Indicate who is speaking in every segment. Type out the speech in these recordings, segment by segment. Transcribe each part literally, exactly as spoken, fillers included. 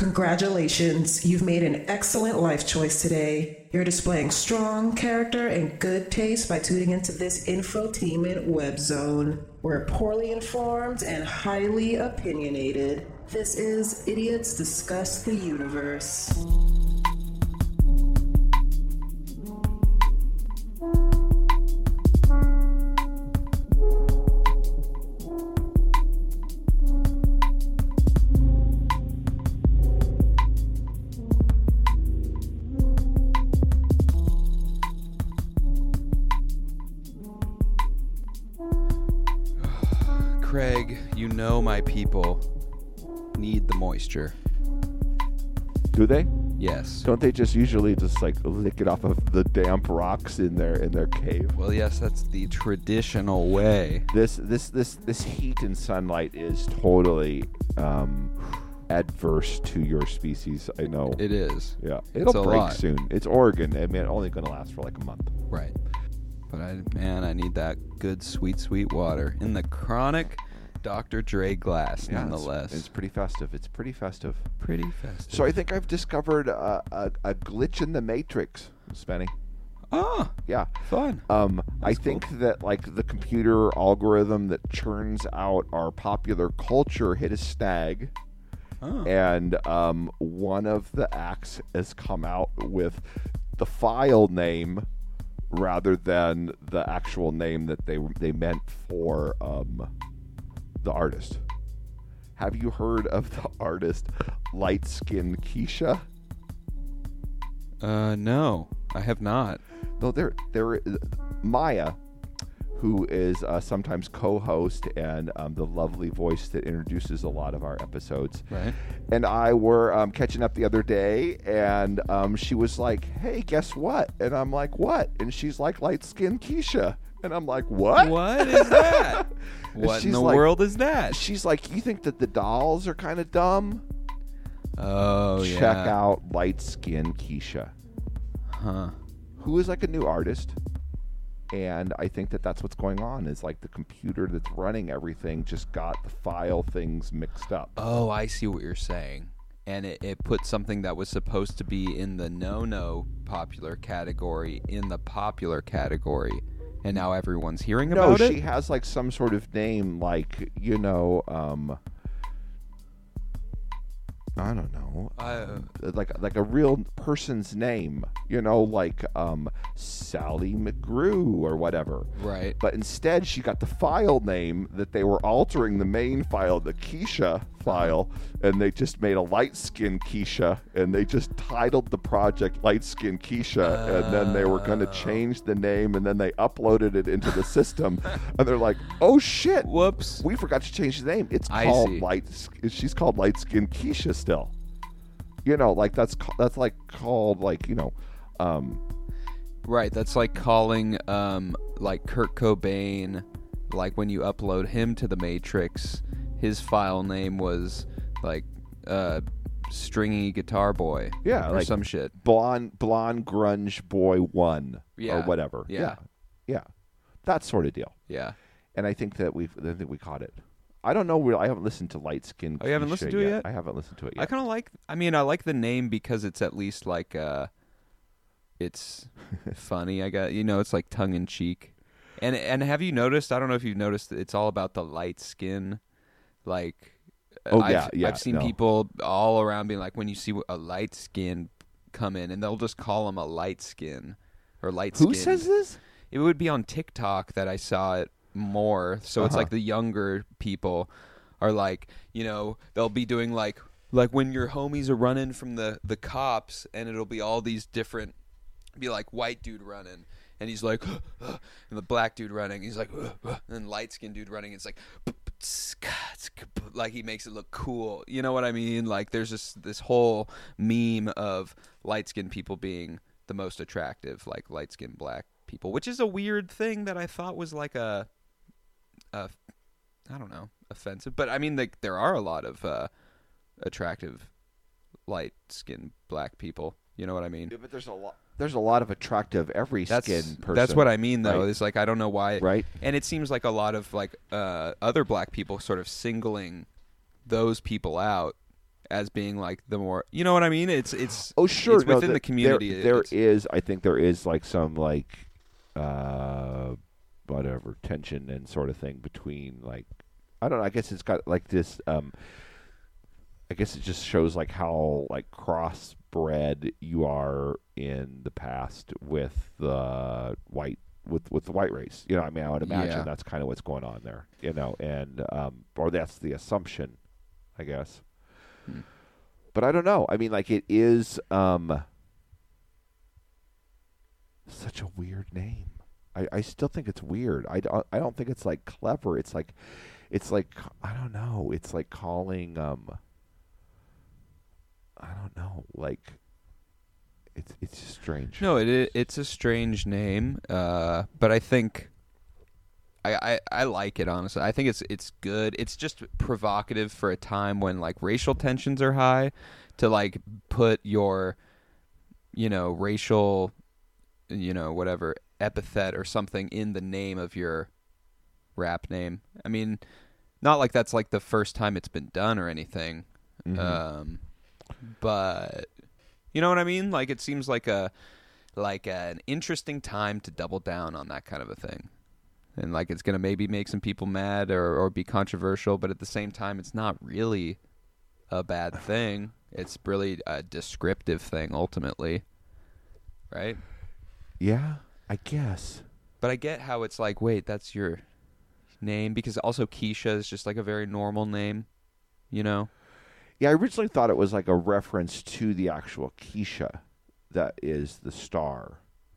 Speaker 1: Congratulations, you've made an excellent life choice today. You're displaying strong character and good taste by tuning into this infotainment web zone. We're poorly informed and highly opinionated. This is Idiots Discuss the Universe.
Speaker 2: Craig, you know my people need the moisture.
Speaker 3: Do they?
Speaker 2: Yes.
Speaker 3: Don't they just usually just like lick it off of the damp rocks in their in their cave?
Speaker 2: Well, yes, that's the traditional way.
Speaker 3: This this this this heat and sunlight is totally um, adverse to your species. I know.
Speaker 2: It is.
Speaker 3: Yeah, it'll
Speaker 2: a
Speaker 3: break
Speaker 2: lot.
Speaker 3: soon. It's Oregon. I mean, it's only going to last for like a month.
Speaker 2: Right. But I, man, I need that good, sweet, sweet water in the chronic Doctor Dre glass,
Speaker 3: Yeah,
Speaker 2: nonetheless.
Speaker 3: It's, it's pretty festive. It's pretty festive.
Speaker 2: pretty festive.
Speaker 3: So I think I've discovered a, a, a glitch in the matrix, Spenny.
Speaker 2: Oh,
Speaker 3: Yeah.
Speaker 2: fun.
Speaker 3: Um, I
Speaker 2: That's
Speaker 3: think
Speaker 2: cool.
Speaker 3: that like the computer algorithm that churns out our popular culture hit a snag,
Speaker 2: Oh.
Speaker 3: and um, one of the acts has come out with the file name rather than the actual name that they they meant for um, the artist. Have you heard of the artist Light Skin Keisha?
Speaker 2: Uh, no, I have not.
Speaker 3: No, there, there, Maya, who is uh, sometimes co-host and um, the lovely voice that introduces a lot of our episodes,
Speaker 2: Right.
Speaker 3: and I were um, catching up the other day, and um, she was like, "Hey, guess what?" And I'm like, "What?" And she's like, "Light Skin Keisha," and I'm like, "What?
Speaker 2: What is that? What in
Speaker 3: She's
Speaker 2: the
Speaker 3: like-
Speaker 2: world is that?
Speaker 3: She's like, "You think that the dolls are kind of dumb?
Speaker 2: Oh, yeah.
Speaker 3: Check out Light Skin Keisha,
Speaker 2: Huh.
Speaker 3: who is like a new artist." And I think that that's what's going on is like the computer that's running everything just got the file things mixed up.
Speaker 2: Oh, I see what you're saying. And it, it put something that was supposed to be in the no-no popular category in the popular category. And now everyone's hearing
Speaker 3: No,
Speaker 2: about
Speaker 3: she
Speaker 2: it?
Speaker 3: has like some sort of name, like, you know, um, I don't know,
Speaker 2: Uh,
Speaker 3: like like a real person's name, you know, like um, Sally McGrew or whatever.
Speaker 2: right.
Speaker 3: But instead, she got the file name that they were altering the main file, the Keisha file, and they just made a light skin Keisha, and they just titled the project Light Skin Keisha, and then they were going to
Speaker 2: Oh.
Speaker 3: change the name, and then they uploaded it into the system, and they're like, "Oh shit,
Speaker 2: Whoops.
Speaker 3: we forgot to change the name. It's
Speaker 2: I
Speaker 3: called
Speaker 2: see.
Speaker 3: Light. She's called Light Skin Keisha still. You know, like that's ca- that's like called like you know." Um,
Speaker 2: Right, that's like calling um like Kurt Cobain, like when you upload him to the Matrix, his file name was like uh Stringy Guitar Boy.
Speaker 3: Yeah,
Speaker 2: or
Speaker 3: like
Speaker 2: some shit.
Speaker 3: blonde blonde grunge boy one
Speaker 2: Yeah,
Speaker 3: or whatever.
Speaker 2: yeah.
Speaker 3: yeah, yeah, that sort of deal.
Speaker 2: Yeah.
Speaker 3: And I think that we've I think we caught it. I don't know. Where I haven't listened to Light Skin.
Speaker 2: Oh, you haven't
Speaker 3: Keisha
Speaker 2: listened to it yet?
Speaker 3: I haven't listened to it
Speaker 2: I
Speaker 3: yet.
Speaker 2: kind of like I mean, I like the name because it's at least like uh it's funny, I got you know, it's like tongue in cheek. And and have you noticed, I don't know if you've noticed that it's all about the light skin. Like
Speaker 3: Oh,
Speaker 2: I've,
Speaker 3: yeah, yeah,
Speaker 2: I've seen
Speaker 3: no.
Speaker 2: people all around being like, when you see a light skin come in, and they'll just call him a light skin or light skin.
Speaker 3: Who says this?
Speaker 2: It would be on TikTok that I saw it more. So it's
Speaker 3: Uh-huh.
Speaker 2: like the younger people are like, you know, they'll be doing like like when your homies are running from the the cops, and it'll be all these different, be like white dude running, and he's like, and the black dude running, he's like, and then light skinned dude running, it's like, like he makes it look cool. You know what I mean? Like there's just this whole meme of light skinned people being the most attractive, like light skinned black people, which is a weird thing that I thought was like a, a I don't know, offensive. But I mean, like there are a lot of uh, attractive light skinned black people. You know what I mean?
Speaker 3: Yeah, but there's a lot. There's a lot of attractive every
Speaker 2: That's
Speaker 3: skin person.
Speaker 2: that's what I mean, though.
Speaker 3: right?
Speaker 2: It's like I don't know why,
Speaker 3: Right.
Speaker 2: And it seems like a lot of like uh, other black people sort of singling those people out as being like the more, you know what I mean? It's it's
Speaker 3: Oh, sure.
Speaker 2: it's
Speaker 3: no,
Speaker 2: within the, community.
Speaker 3: There, there
Speaker 2: it's,
Speaker 3: is, I think there is like some like, uh, whatever tension and sort of thing between like, I don't know. I guess it's got like this. Um, I guess it just shows like how like crossbred you are in the past with the white with with the white race. You know, I mean, I would imagine
Speaker 2: Yeah.
Speaker 3: that's kind of what's going on there. You know, and um, or that's the assumption, I guess.
Speaker 2: Hmm.
Speaker 3: But I don't know. I mean, like it is um, such a weird name. I, I still think it's weird. I don't, I don't think it's like clever. It's like, it's like I don't know. It's like calling um. I don't know. Like, it's it's just strange.
Speaker 2: No, it i- it's a strange name, uh, but I think I, I I like it honestly. I think it's it's good. It's just provocative for a time when like racial tensions are high, to like put your, you know, racial, you know, whatever epithet or something in the name of your rap name. I mean, not like that's like the first time it's been done or anything.
Speaker 3: Mhm.
Speaker 2: Um, but you know what I mean? Like it seems like a like an interesting time to double down on that kind of a thing. And like it's going to maybe make some people mad or, or be controversial, but at the same time it's not really a bad thing. It's really a descriptive thing ultimately. Right?
Speaker 3: Yeah, I guess.
Speaker 2: But I get how it's like, wait, that's your name, because also Keisha is just like a very normal name, you know?
Speaker 3: Yeah, I originally thought it was like a reference to the actual Keisha that is the star.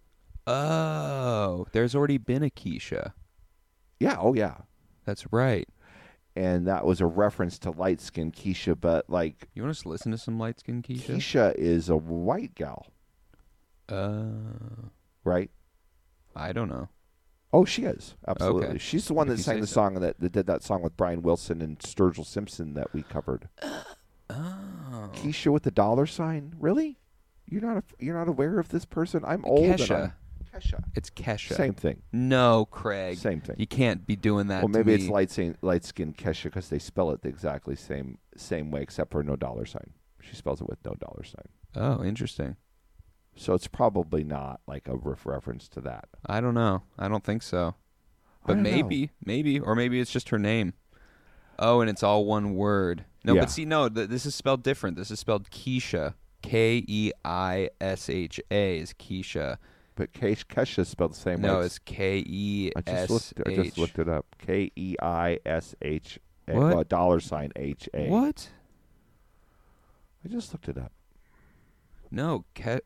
Speaker 2: Oh, there's already been a Keisha.
Speaker 3: Yeah, oh yeah.
Speaker 2: That's right.
Speaker 3: And that was a reference to light skinned Keisha, but like
Speaker 2: You want us to listen to some light skinned Keisha?
Speaker 3: Keisha is a white gal,
Speaker 2: Uh,
Speaker 3: right?
Speaker 2: I don't know.
Speaker 3: Oh, she is. Absolutely.
Speaker 2: Okay.
Speaker 3: She's the one
Speaker 2: If
Speaker 3: that
Speaker 2: you
Speaker 3: sang
Speaker 2: say
Speaker 3: the
Speaker 2: so.
Speaker 3: song that, that did that song with Brian Wilson and Sturgill Simpson that we covered.
Speaker 2: Oh.
Speaker 3: Keisha with the dollar sign? Really? You're not a, you're not aware of this person? I'm old. and
Speaker 2: Kesha.
Speaker 3: I'm- Kesha.
Speaker 2: It's Kesha.
Speaker 3: Same thing.
Speaker 2: No, Craig.
Speaker 3: Same thing.
Speaker 2: You can't be doing that
Speaker 3: Well,
Speaker 2: to
Speaker 3: maybe it's
Speaker 2: me.
Speaker 3: light skin, light skinned Kesha because they spell it the exactly same same way, except for no dollar sign. She spells it with no dollar sign.
Speaker 2: Oh, interesting.
Speaker 3: So it's probably not like a ref- reference to that.
Speaker 2: I don't know. I don't think so.
Speaker 3: I
Speaker 2: But
Speaker 3: don't know.
Speaker 2: maybe, maybe, or maybe it's just her name. Oh, and it's all one word. No,
Speaker 3: Yeah.
Speaker 2: but see, no, th- this is spelled different. This is spelled Keisha. K E I S H A is Keisha.
Speaker 3: But Kesh- Kesha is spelled the same
Speaker 2: No,
Speaker 3: way.
Speaker 2: it's K E
Speaker 3: I
Speaker 2: S
Speaker 3: just looked. I just
Speaker 2: H.
Speaker 3: looked it up. K E I S H A.
Speaker 2: What?
Speaker 3: Well, dollar sign H A.
Speaker 2: What?
Speaker 3: I just looked it up.
Speaker 2: No, Ke-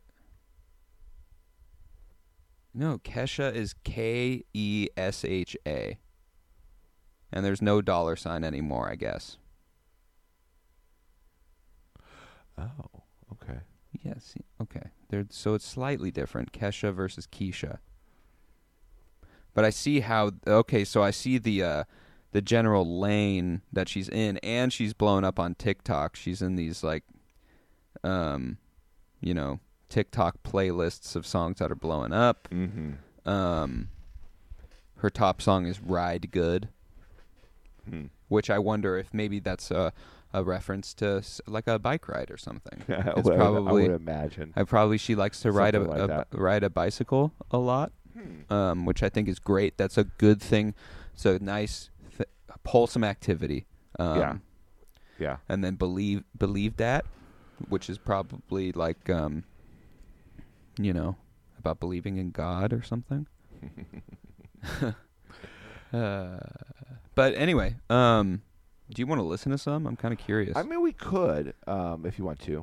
Speaker 2: No, Kesha is K E S H A. And there's no dollar sign anymore, I guess.
Speaker 3: Oh, okay.
Speaker 2: Yes. Okay. They're, so it's slightly different. Kesha versus Keisha. But I see how. Okay, so I see the uh, the general lane that she's in, and she's blown up on TikTok. She's in these like, um, you know, TikTok playlists of songs that are blowing up.
Speaker 3: Mm-hmm.
Speaker 2: Um, her top song is "Ride Good,"
Speaker 3: Hmm.
Speaker 2: which I wonder if maybe that's a a reference to s- like a bike ride or something.
Speaker 3: I
Speaker 2: It's
Speaker 3: would- I
Speaker 2: probably.
Speaker 3: would imagine.
Speaker 2: I probably she likes to ride a,
Speaker 3: Something like
Speaker 2: a
Speaker 3: that.
Speaker 2: ride a bicycle a lot,
Speaker 3: Hmm.
Speaker 2: um, which I think is great. That's a good thing. It's a nice, th- wholesome activity. Um,
Speaker 3: Yeah. Yeah.
Speaker 2: And then believe believe that, which is probably like, um, you know, about believing in God or something. uh, but anyway, um, do you want to listen to some? I'm kind of curious.
Speaker 3: I mean, we could, um, if you want to.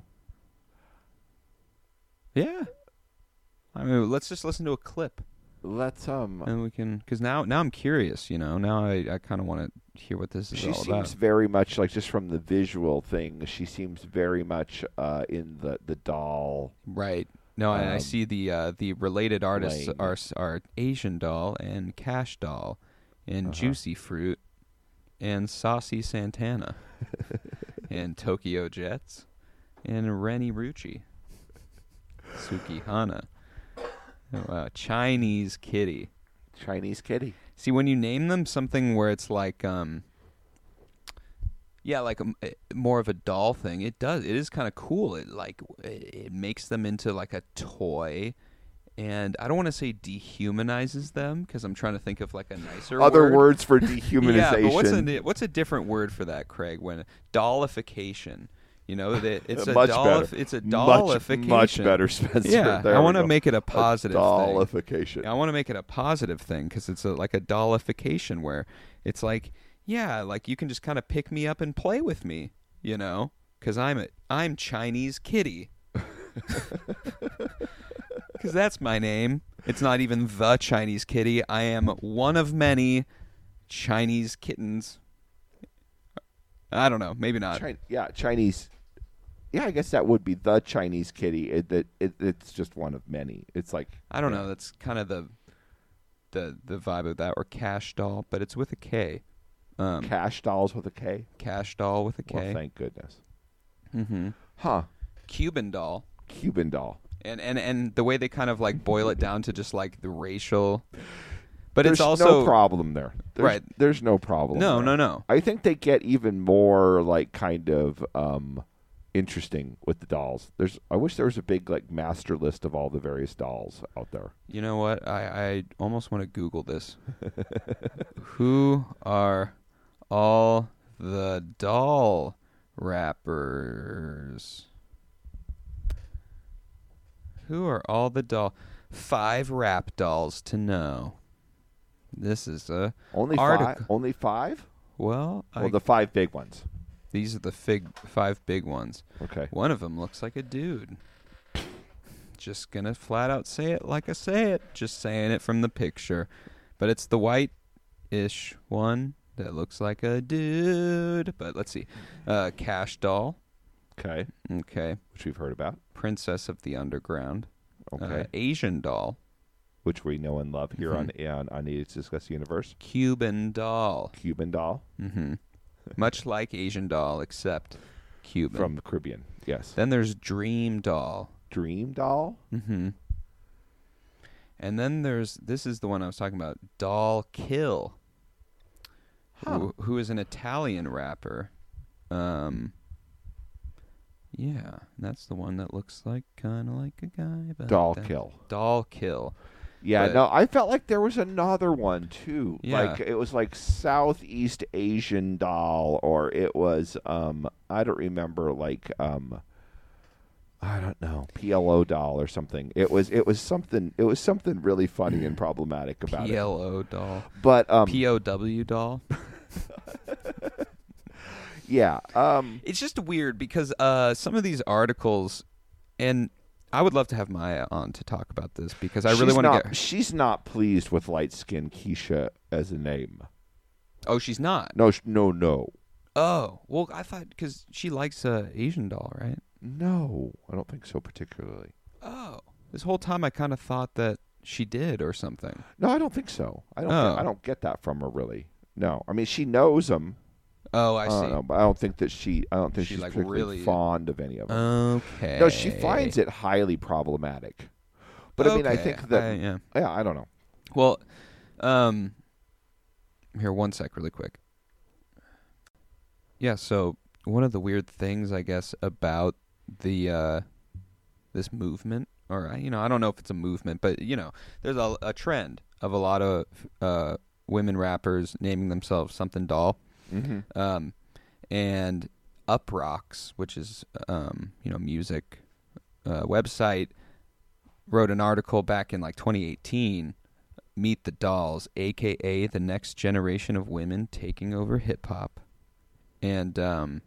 Speaker 2: yeah. I mean, let's just listen to a clip.
Speaker 3: Let's um.
Speaker 2: And we can, because now, now I'm curious. You know, now I, I kind of want to hear what this is
Speaker 3: She
Speaker 2: all
Speaker 3: seems
Speaker 2: about.
Speaker 3: very much like, just from the visual thing, she seems very much uh, in the the doll.
Speaker 2: Right. No, and I
Speaker 3: Um,
Speaker 2: see the uh, the related artists
Speaker 3: lane.
Speaker 2: are s- are Asian Doll and Cash Doll, and
Speaker 3: Uh-huh.
Speaker 2: Juicy Fruit, and Saucy Santana, and Tokyo Jets, and Rennie Rucci, Suki Hana, uh, Chinese Kitty.
Speaker 3: Chinese kitty.
Speaker 2: See, when you name them something where it's like, um, Yeah, like um, eh, more of a doll thing. It does. It is kind of cool. It like it, it makes them into like a toy, and I don't want to say dehumanizes them because I'm trying to think of like a nicer
Speaker 3: Other
Speaker 2: word.
Speaker 3: words for dehumanization.
Speaker 2: Yeah, but what's a what's a different word for that, Craig? When dollification. You know that it's a
Speaker 3: much
Speaker 2: doll.
Speaker 3: better.
Speaker 2: It's a
Speaker 3: Much,
Speaker 2: dollification.
Speaker 3: much better, Spencer.
Speaker 2: Yeah,
Speaker 3: There
Speaker 2: I
Speaker 3: we
Speaker 2: want to
Speaker 3: go.
Speaker 2: make it a positive
Speaker 3: a
Speaker 2: thing.
Speaker 3: dollification.
Speaker 2: I want to make it a positive thing because it's a, like a dollification where it's like, yeah, like you can just kind of pick me up and play with me, you know, because I'm a I'm Chinese Kitty. Because that's my name. It's not even the Chinese Kitty. I am one of many Chinese kittens. I don't know. Maybe not.
Speaker 3: Chi- yeah, Chinese. Yeah, I guess that would be the Chinese kitty. It, it, it it's just one of many. It's like
Speaker 2: I don't
Speaker 3: yeah.
Speaker 2: know. That's kind of the the the vibe of that, or cash doll, but it's with a K. Um,
Speaker 3: Cash dolls with a K.
Speaker 2: cash doll with a K.
Speaker 3: Well, thank goodness.
Speaker 2: Mm-hmm.
Speaker 3: Huh?
Speaker 2: Cuban doll.
Speaker 3: Cuban doll.
Speaker 2: And, and and the way they kind of like boil it down to just like the racial, but
Speaker 3: There's
Speaker 2: it's also
Speaker 3: no problem there. There's,
Speaker 2: Right.
Speaker 3: There's no problem.
Speaker 2: no
Speaker 3: there.
Speaker 2: no no.
Speaker 3: I think they get even more like kind of um, interesting with the dolls. There's. I wish there was a big like master list of all the various dolls out there.
Speaker 2: You know what? I I almost want to Google this. Who are all the doll rappers? Who are all the doll? Five rap dolls to know. This is a
Speaker 3: Only
Speaker 2: article.
Speaker 3: five. Only five.
Speaker 2: Well,
Speaker 3: Well,
Speaker 2: I,
Speaker 3: the five big ones.
Speaker 2: these are the fig, five big ones.
Speaker 3: Okay.
Speaker 2: One of them looks like a dude. Just gonna flat out say it like I say it. Just saying it from the picture. But it's the white-ish one that looks like a dude. But let's see. Uh, Cash doll.
Speaker 3: Okay.
Speaker 2: Okay.
Speaker 3: Which we've heard about.
Speaker 2: Princess of the Underground.
Speaker 3: Okay.
Speaker 2: Uh, Asian doll.
Speaker 3: Which we know and love here on on on Needed to Discuss the Universe.
Speaker 2: Cuban doll.
Speaker 3: Cuban doll
Speaker 2: Mm-hmm. Much like Asian doll, except Cuban.
Speaker 3: from the Caribbean. Yes.
Speaker 2: Then there's Dream doll.
Speaker 3: Dream doll.
Speaker 2: Mm-hmm. And then there's, this is the one I was talking about, Doll Kill,
Speaker 3: Huh.
Speaker 2: who, who is an Italian rapper. Um, yeah, that's the one that looks like kind of like a guy. But
Speaker 3: Doll
Speaker 2: that-
Speaker 3: kill.
Speaker 2: Doll Kill.
Speaker 3: Yeah,
Speaker 2: But-
Speaker 3: no, I felt like there was another one too.
Speaker 2: Yeah.
Speaker 3: Like it was like Southeast Asian doll, or it was um I don't remember like um I don't know P L O doll or something. It was it was something it was something really funny and problematic about
Speaker 2: P L O doll.
Speaker 3: it. But um
Speaker 2: P O W doll.
Speaker 3: yeah um
Speaker 2: It's just weird because uh, some of these articles, and I would love to have Maya on to talk about this because I really
Speaker 3: she's
Speaker 2: want to
Speaker 3: not-
Speaker 2: get.
Speaker 3: She's not pleased with light skin Keisha as a name.
Speaker 2: Oh, she's not.
Speaker 3: No, sh- no, no,
Speaker 2: Oh, well, I thought because she likes a Asian doll, right?
Speaker 3: no. I don't think so particularly.
Speaker 2: Oh, this whole time I kind of thought that she did or something.
Speaker 3: No, I don't think so. I don't.
Speaker 2: Oh.
Speaker 3: Get, I don't get that from her really. No, I mean she knows them.
Speaker 2: Oh, I
Speaker 3: I don't
Speaker 2: see.
Speaker 3: know, but I don't think that she. I don't think
Speaker 2: She,
Speaker 3: she's
Speaker 2: like,
Speaker 3: particularly
Speaker 2: really-
Speaker 3: fond of any of them.
Speaker 2: Okay.
Speaker 3: No, she finds it highly problematic. But I mean, I
Speaker 2: Okay,
Speaker 3: think that.
Speaker 2: I- yeah.
Speaker 3: yeah, I don't know.
Speaker 2: Well, um, here one sec, really quick. Yeah. So one of the weird things, I guess, about the uh, this movement, or you know, I don't know if it's a movement, but you know, there's a, a trend of a lot of uh, women rappers naming themselves something doll.
Speaker 3: Mm-hmm.
Speaker 2: Um, and Uproxx, which is um, you know music uh, website, wrote an article back in like twenty eighteen. Meet the Dolls, aka the next generation of women taking over hip hop, and um,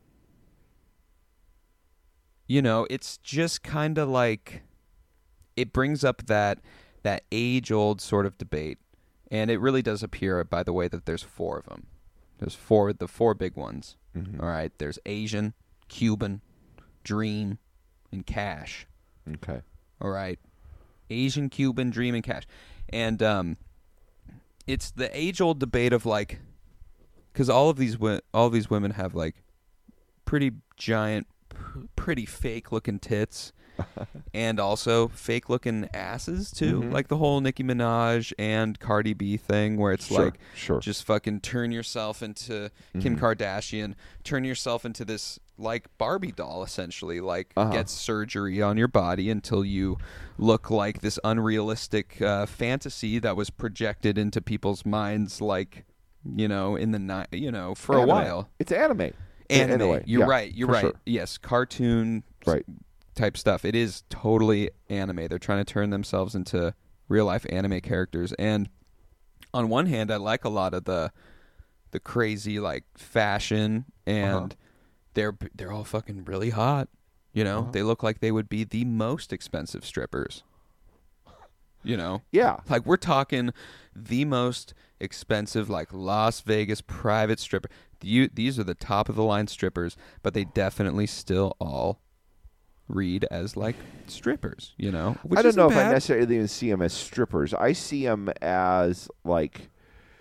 Speaker 2: you know it's just kind of like it brings up that that age old sort of debate, and it really does appear by the way that there's four of them. There's four, the four big ones.
Speaker 3: Mhm.
Speaker 2: All right. There's Asian, Cuban, Dream, and Cash.
Speaker 3: Okay.
Speaker 2: All right. Asian, Cuban, Dream, and Cash. And um, it's the age-old debate of like, because all of these wi- all of these women have like pretty giant, pr- pretty fake-looking tits, and also fake looking asses too,
Speaker 3: Mhm.
Speaker 2: like the whole Nicki Minaj and Cardi B thing, where it's
Speaker 3: Sure,
Speaker 2: like
Speaker 3: sure.
Speaker 2: just fucking turn yourself into Kim
Speaker 3: Mhm.
Speaker 2: Kardashian, turn yourself into this like Barbie doll, essentially, like
Speaker 3: Uh-huh.
Speaker 2: get surgery on your body until you look like this unrealistic uh, fantasy that was projected into people's minds, like, you know, in the night, you know, for
Speaker 3: Anime.
Speaker 2: a while.
Speaker 3: It's anime.
Speaker 2: Anime.
Speaker 3: In a way.
Speaker 2: You're
Speaker 3: Yeah,
Speaker 2: right. You're
Speaker 3: for
Speaker 2: right.
Speaker 3: sure.
Speaker 2: Yes, cartoon
Speaker 3: Right.
Speaker 2: type stuff. It is totally anime. They're trying to turn themselves into real life anime characters. And on one hand, I like a lot of the the crazy like fashion, and
Speaker 3: Uh-huh.
Speaker 2: they're they're all fucking really hot. You know,
Speaker 3: Uh-huh.
Speaker 2: they look like they would be the most expensive strippers. You know,
Speaker 3: Yeah.
Speaker 2: like we're talking the most expensive, like Las Vegas private stripper. You, these are the top of the line strippers, but they definitely still all read as like strippers. You know, which
Speaker 3: I don't
Speaker 2: isn't
Speaker 3: know if I
Speaker 2: bad.
Speaker 3: necessarily even see them as strippers. I see them as like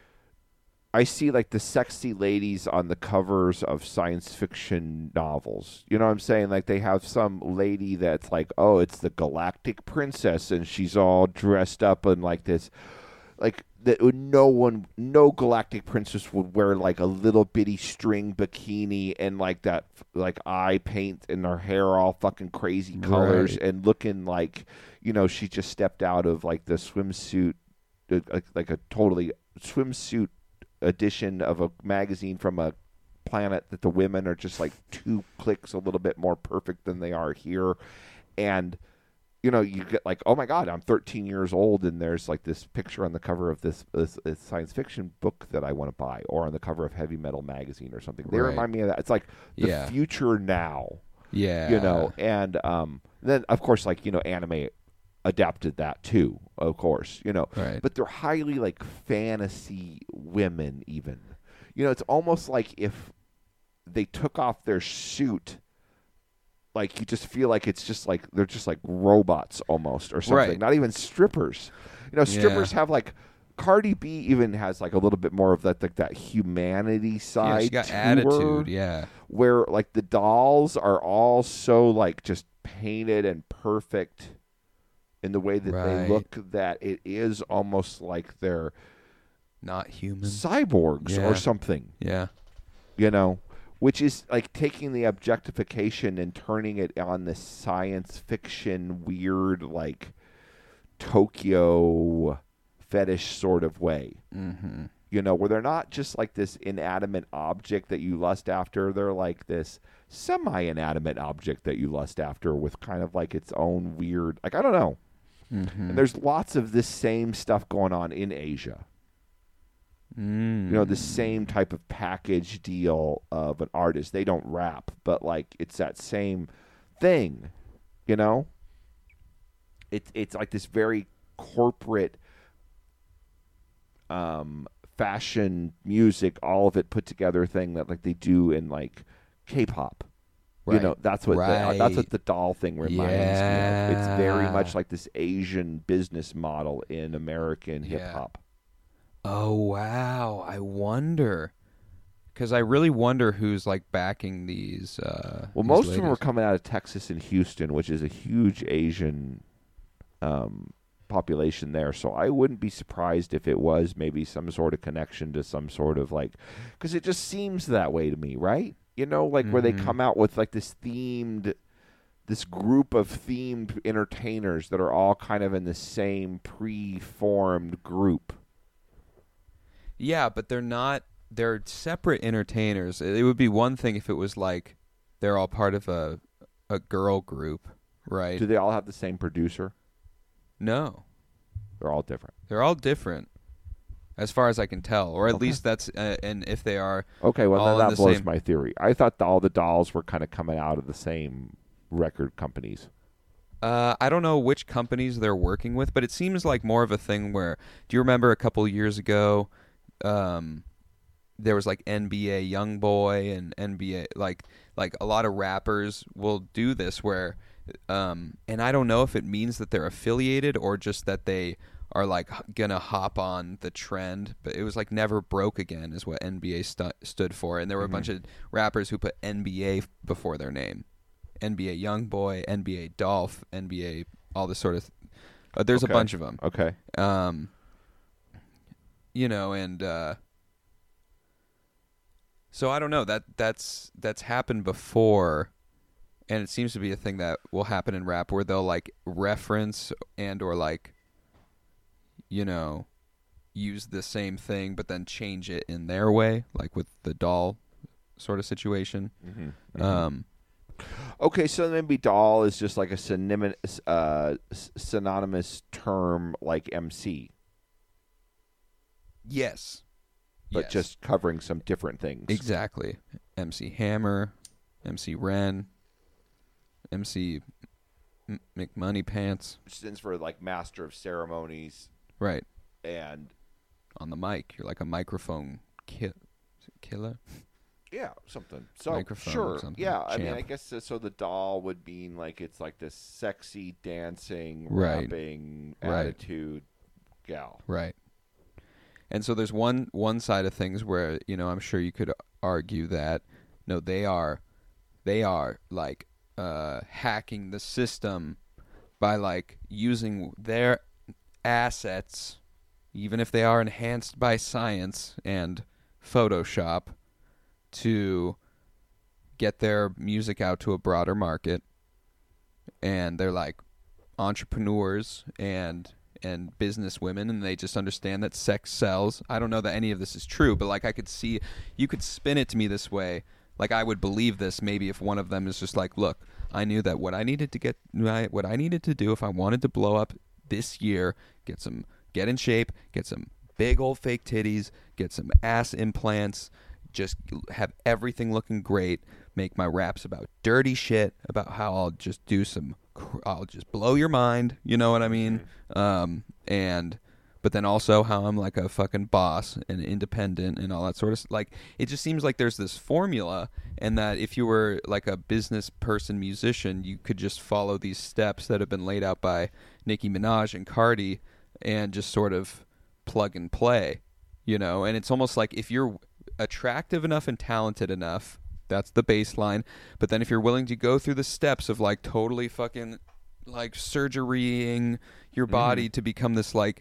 Speaker 3: I see like the sexy ladies on the covers of science fiction novels. You know what I'm saying? Like they have some lady that's like, oh, it's the Galactic Princess, and she's all dressed up in like this, like that. No one, no Galactic Princess would wear like a little bitty string bikini and like that, like eye paint and her hair all fucking crazy colors
Speaker 2: Right.
Speaker 3: and looking like, you know, she just stepped out of like the swimsuit, uh, like, like a totally swimsuit edition of a magazine from a planet that the women are just like two clicks a little bit more perfect than they are here. And you know, you get like, oh my god, I'm thirteen years old and there's like this picture on the cover of this, this, this science fiction book that I want to buy, or on the cover of Heavy Metal magazine or something. They
Speaker 2: Right.
Speaker 3: remind me of that. It's like the
Speaker 2: Yeah.
Speaker 3: future now,
Speaker 2: Yeah,
Speaker 3: you know. And um then of course, like, you know, anime adapted that too, of course, you know.
Speaker 2: Right.
Speaker 3: But they're highly like fantasy women even. You know, it's almost like if they took off their suit, like you just feel like it's just like they're just like robots almost or something.
Speaker 2: Right.
Speaker 3: Not even strippers. You know, strippers have like Cardi B even has like a little bit more of that like that humanity
Speaker 2: yeah,
Speaker 3: side
Speaker 2: she got
Speaker 3: to her,
Speaker 2: attitude. Yeah,
Speaker 3: where like the dolls are all so like just painted and perfect in the way that
Speaker 2: Right.
Speaker 3: they look, that it is almost like they're
Speaker 2: not human.
Speaker 3: cyborgs
Speaker 2: Yeah.
Speaker 3: or something,
Speaker 2: Yeah,
Speaker 3: you know, which is like taking the objectification and turning it on this science fiction weird like Tokyo fetish sort of way.
Speaker 2: mm-hmm.
Speaker 3: You know, where they're not just like this inanimate object that you lust after. They're like this semi-inanimate object that you lust after with kind of like its own weird, like, I don't know.
Speaker 2: Mm-hmm.
Speaker 3: And there's lots of this same stuff going on in Asia.
Speaker 2: Mm.
Speaker 3: You know, the same type of package deal of an artist. They don't rap, but like it's that same thing, you know? It's it's like this very corporate um fashion, music, all of it put together thing that like they do in like K-pop. You
Speaker 2: Right.
Speaker 3: know, that's what the, that's
Speaker 2: Right.
Speaker 3: what the doll thing reminds me of. It's very much like this Asian business model in American
Speaker 2: Yeah.
Speaker 3: hip hop.
Speaker 2: Oh wow! I wonder, because I really wonder who's like backing these. Uh,
Speaker 3: Well,
Speaker 2: these
Speaker 3: most of them are
Speaker 2: ladies.
Speaker 3: coming out of Texas and Houston, which is a huge Asian um, population there. So I wouldn't be surprised if it was maybe some sort of connection to some sort of like, because it just seems that way to me, right? You know, like where they
Speaker 2: Mhm.
Speaker 3: come out with like this themed, this group of themed entertainers that are all kind of in the same pre-formed group.
Speaker 2: Yeah, but they're not. They're separate entertainers. It would be one thing if it was like they're all part of a a girl group, right?
Speaker 3: Do they all have the same producer?
Speaker 2: No,
Speaker 3: They're all different.
Speaker 2: they're all different, as far as I can tell, or at
Speaker 3: Okay.
Speaker 2: least that's. Uh, and if they are,
Speaker 3: Okay, well,
Speaker 2: all
Speaker 3: then
Speaker 2: in
Speaker 3: that
Speaker 2: the
Speaker 3: blows
Speaker 2: same-
Speaker 3: my theory. I thought all the dolls were kind of coming out of the same record companies.
Speaker 2: Uh, I don't know which companies they're working with, but it seems like more of a thing where. Do you remember a couple years ago? Um, there was like N B A YoungBoy and N B A like like a lot of rappers will do this where, um, and I don't know if it means that they're affiliated or just that they are like h- gonna hop on the trend. But it was like Never Broke Again is what N B A stu- stood for, and there were a bunch of rappers who put N B A f- before their name. N B A Youngboy, N B A Dolph, N B A, all this sort of. Th- uh, there's
Speaker 3: Okay.
Speaker 2: a bunch of them.
Speaker 3: Okay.
Speaker 2: Um, you know, and uh, so I don't know. That that's that's happened before, and it seems to be a thing that will happen in rap where they'll like reference and or like, you know, use the same thing but then change it in their way, like with the doll sort of situation.
Speaker 3: Mm-hmm.
Speaker 2: Um,
Speaker 3: Okay, so maybe doll is just like a synonymous, uh, s- synonymous term like M C,
Speaker 2: yes,
Speaker 3: but
Speaker 2: yes.
Speaker 3: just covering some different things.
Speaker 2: Exactly. M C Hammer, M C Ren, M C M- McMoney Pants.
Speaker 3: Which stands for like master of ceremonies
Speaker 2: Right.
Speaker 3: and
Speaker 2: On the mic. You're like a microphone ki- killer.
Speaker 3: yeah, something. So
Speaker 2: Microphone or
Speaker 3: sure,
Speaker 2: something.
Speaker 3: yeah. I mean,
Speaker 2: Champ.
Speaker 3: I guess uh, so. The doll would mean like it's like this sexy dancing,
Speaker 2: Right.
Speaker 3: rapping
Speaker 2: Right.
Speaker 3: attitude gal.
Speaker 2: Right. And so there's one one side of things where, you know, I'm sure you could argue that no, they are they are like uh, hacking the system by like using their assets, even if they are enhanced by science and Photoshop, to get their music out to a broader market. And they're like entrepreneurs and and business women, and they just understand that sex sells. I don't know that any of this is true, but like I could see, you could spin it to me this way. Like I would believe this maybe if one of them is just like, look, I knew that what I needed to get, what I needed to do if I wanted to blow up this year, get some, get in shape, get some big old fake titties, get some ass implants, just have everything looking great, make my raps about dirty shit, about how I'll just do some, I'll just blow your mind, you know what I mean? Um, and, but then also how I'm like a fucking boss and independent and all that sort of, like, it just seems like there's this formula, and that if you were like a business person musician, you could just follow these steps that have been laid out by Nicki Minaj and Cardi and just sort of plug and play, you know? And it's almost like if you're attractive enough and talented enough, that's the baseline. But then if you're willing to go through the steps of like totally fucking like surgerying your body mm-hmm. to become this like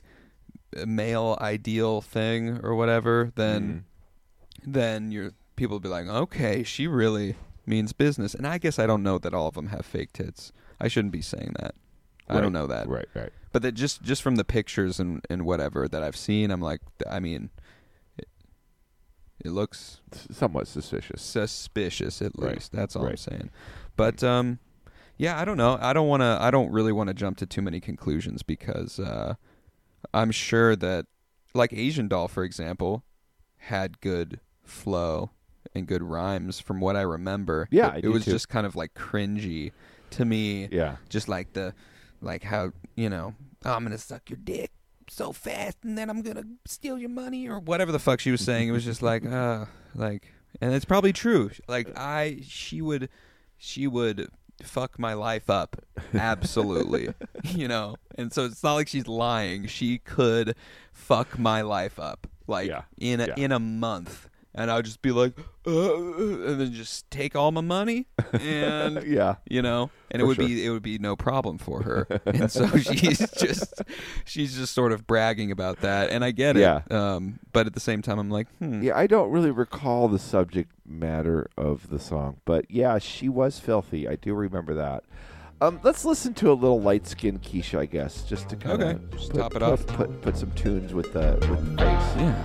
Speaker 2: male ideal thing or whatever, then mm-hmm. then your people will be like, okay, she really means business. And I guess I don't know that all of them have fake tits. I shouldn't be saying that.
Speaker 3: Right.
Speaker 2: I don't know that.
Speaker 3: Right, right.
Speaker 2: But that just just from the pictures and, and whatever that I've seen, I'm like, I mean, it, it looks
Speaker 3: somewhat suspicious.
Speaker 2: Suspicious, at
Speaker 3: right.
Speaker 2: least. That's all
Speaker 3: right.
Speaker 2: I'm saying. But um, yeah, I don't know. I don't want to. I don't really want to jump to too many conclusions because uh, I'm sure that, like Asian Doll, for example, had good flow and good rhymes from what I remember.
Speaker 3: Yeah,
Speaker 2: it,
Speaker 3: I
Speaker 2: it
Speaker 3: do
Speaker 2: was
Speaker 3: too.
Speaker 2: just kind of like cringy to me.
Speaker 3: Yeah,
Speaker 2: just like the. Like how, you know, oh, I'm going to suck your dick so fast and then I'm going to steal your money or whatever the fuck she was saying. It was just like, uh, like, and it's probably true. Like I, she would, she would fuck my life up. Absolutely. You know? And so it's not like she's lying. She could fuck my life up. Like
Speaker 3: yeah.
Speaker 2: in a,
Speaker 3: yeah.
Speaker 2: in a month. And I would just be like, uh, and then just take all my money, and
Speaker 3: yeah,
Speaker 2: you know, and
Speaker 3: for
Speaker 2: it would
Speaker 3: sure.
Speaker 2: be it would be no problem for her. And so she's just she's just sort of bragging about that, and I get it.
Speaker 3: Yeah.
Speaker 2: Um, but at the same time, I'm like, hmm.
Speaker 3: Yeah, I don't really recall the subject matter of the song, but yeah, she was filthy. I do remember that. Um, let's listen to a little light skinned Keisha, I guess, just to kind of
Speaker 2: okay. just top it off.
Speaker 3: Put, put put some tunes with the with the face.
Speaker 2: Yeah.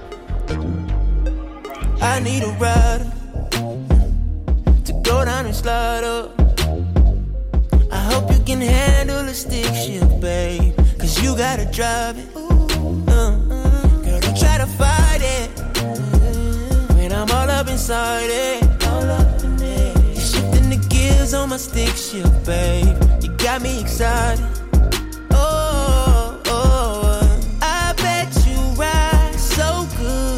Speaker 4: I need a rider to go down and slide up. I hope you can handle a stick shift, babe, cause you gotta drive it. Uh, girl, don't try to fight it when I'm all up inside it. All up in it. You're shifting the gears on my stick shift, babe. You got me excited. Oh, oh, I bet you ride so good.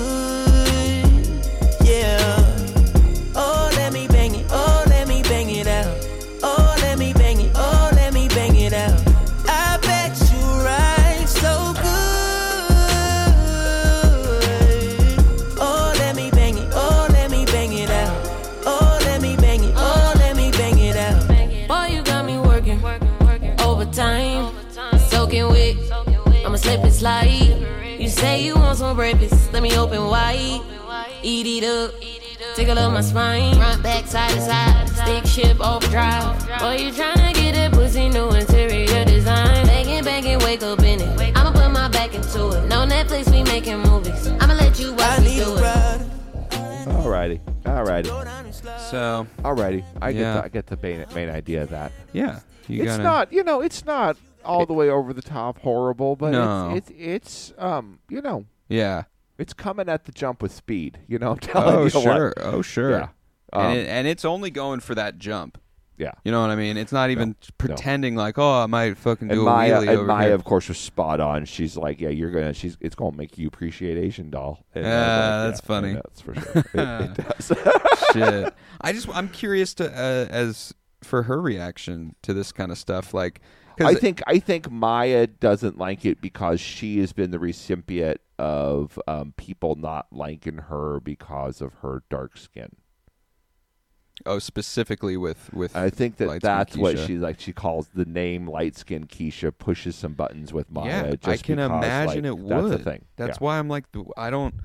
Speaker 5: slip and slide. You say you want some breakfast, let me open wide. Eat it up, tickle up my spine. Front, back, side to side, stick shift overdrive. Boy, you tryna get that pussy, new interior design. Bangin', bangin', wake up in it. I'ma put my back into it. No Netflix, we making movies. I'ma let you watch me do it.
Speaker 3: Alrighty, alrighty.
Speaker 2: So,
Speaker 3: alrighty. I get
Speaker 2: yeah.
Speaker 3: the, I get the main, main idea of that.
Speaker 2: yeah. You
Speaker 3: It's
Speaker 2: gotta,
Speaker 3: not, you know, it's not all the way over the top horrible, but
Speaker 2: No.
Speaker 3: it's, it's, it's, um, you know,
Speaker 2: Yeah.
Speaker 3: it's coming at the jump with speed. You know, I'm telling
Speaker 2: Oh,
Speaker 3: you
Speaker 2: sure.
Speaker 3: what.
Speaker 2: Oh, sure.
Speaker 3: Yeah. Um,
Speaker 2: and, it, and it's only going for that jump.
Speaker 3: Yeah.
Speaker 2: You know what I mean? It's not even pretending like, oh, I might fucking do
Speaker 3: And
Speaker 2: a
Speaker 3: Maya,
Speaker 2: wheelie
Speaker 3: and
Speaker 2: over
Speaker 3: Maya
Speaker 2: here.
Speaker 3: of course, was spot on. She's like, yeah, you're gonna. She's. It's gonna make you appreciate Asian Doll. And I was
Speaker 2: Yeah,
Speaker 3: like,
Speaker 2: that's
Speaker 3: yeah,
Speaker 2: funny.
Speaker 3: yeah, that's for sure. It, it does.
Speaker 2: Shit. I just, I'm curious to, uh, as for her reaction to this kind of stuff. Like, 'cause
Speaker 3: I think I think Maya doesn't like it because she has been the recipient of um, people not liking her because of her dark skin.
Speaker 2: Oh, specifically with with.
Speaker 3: I think that
Speaker 2: light-skinned
Speaker 3: that's what
Speaker 2: Keisha.
Speaker 3: she like. She calls the name light skin Keisha pushes some buttons with Maya.
Speaker 2: Yeah,
Speaker 3: just
Speaker 2: I can
Speaker 3: because,
Speaker 2: imagine
Speaker 3: like,
Speaker 2: it would.
Speaker 3: That's the thing.
Speaker 2: That's
Speaker 3: Yeah.
Speaker 2: why I'm like, I don't.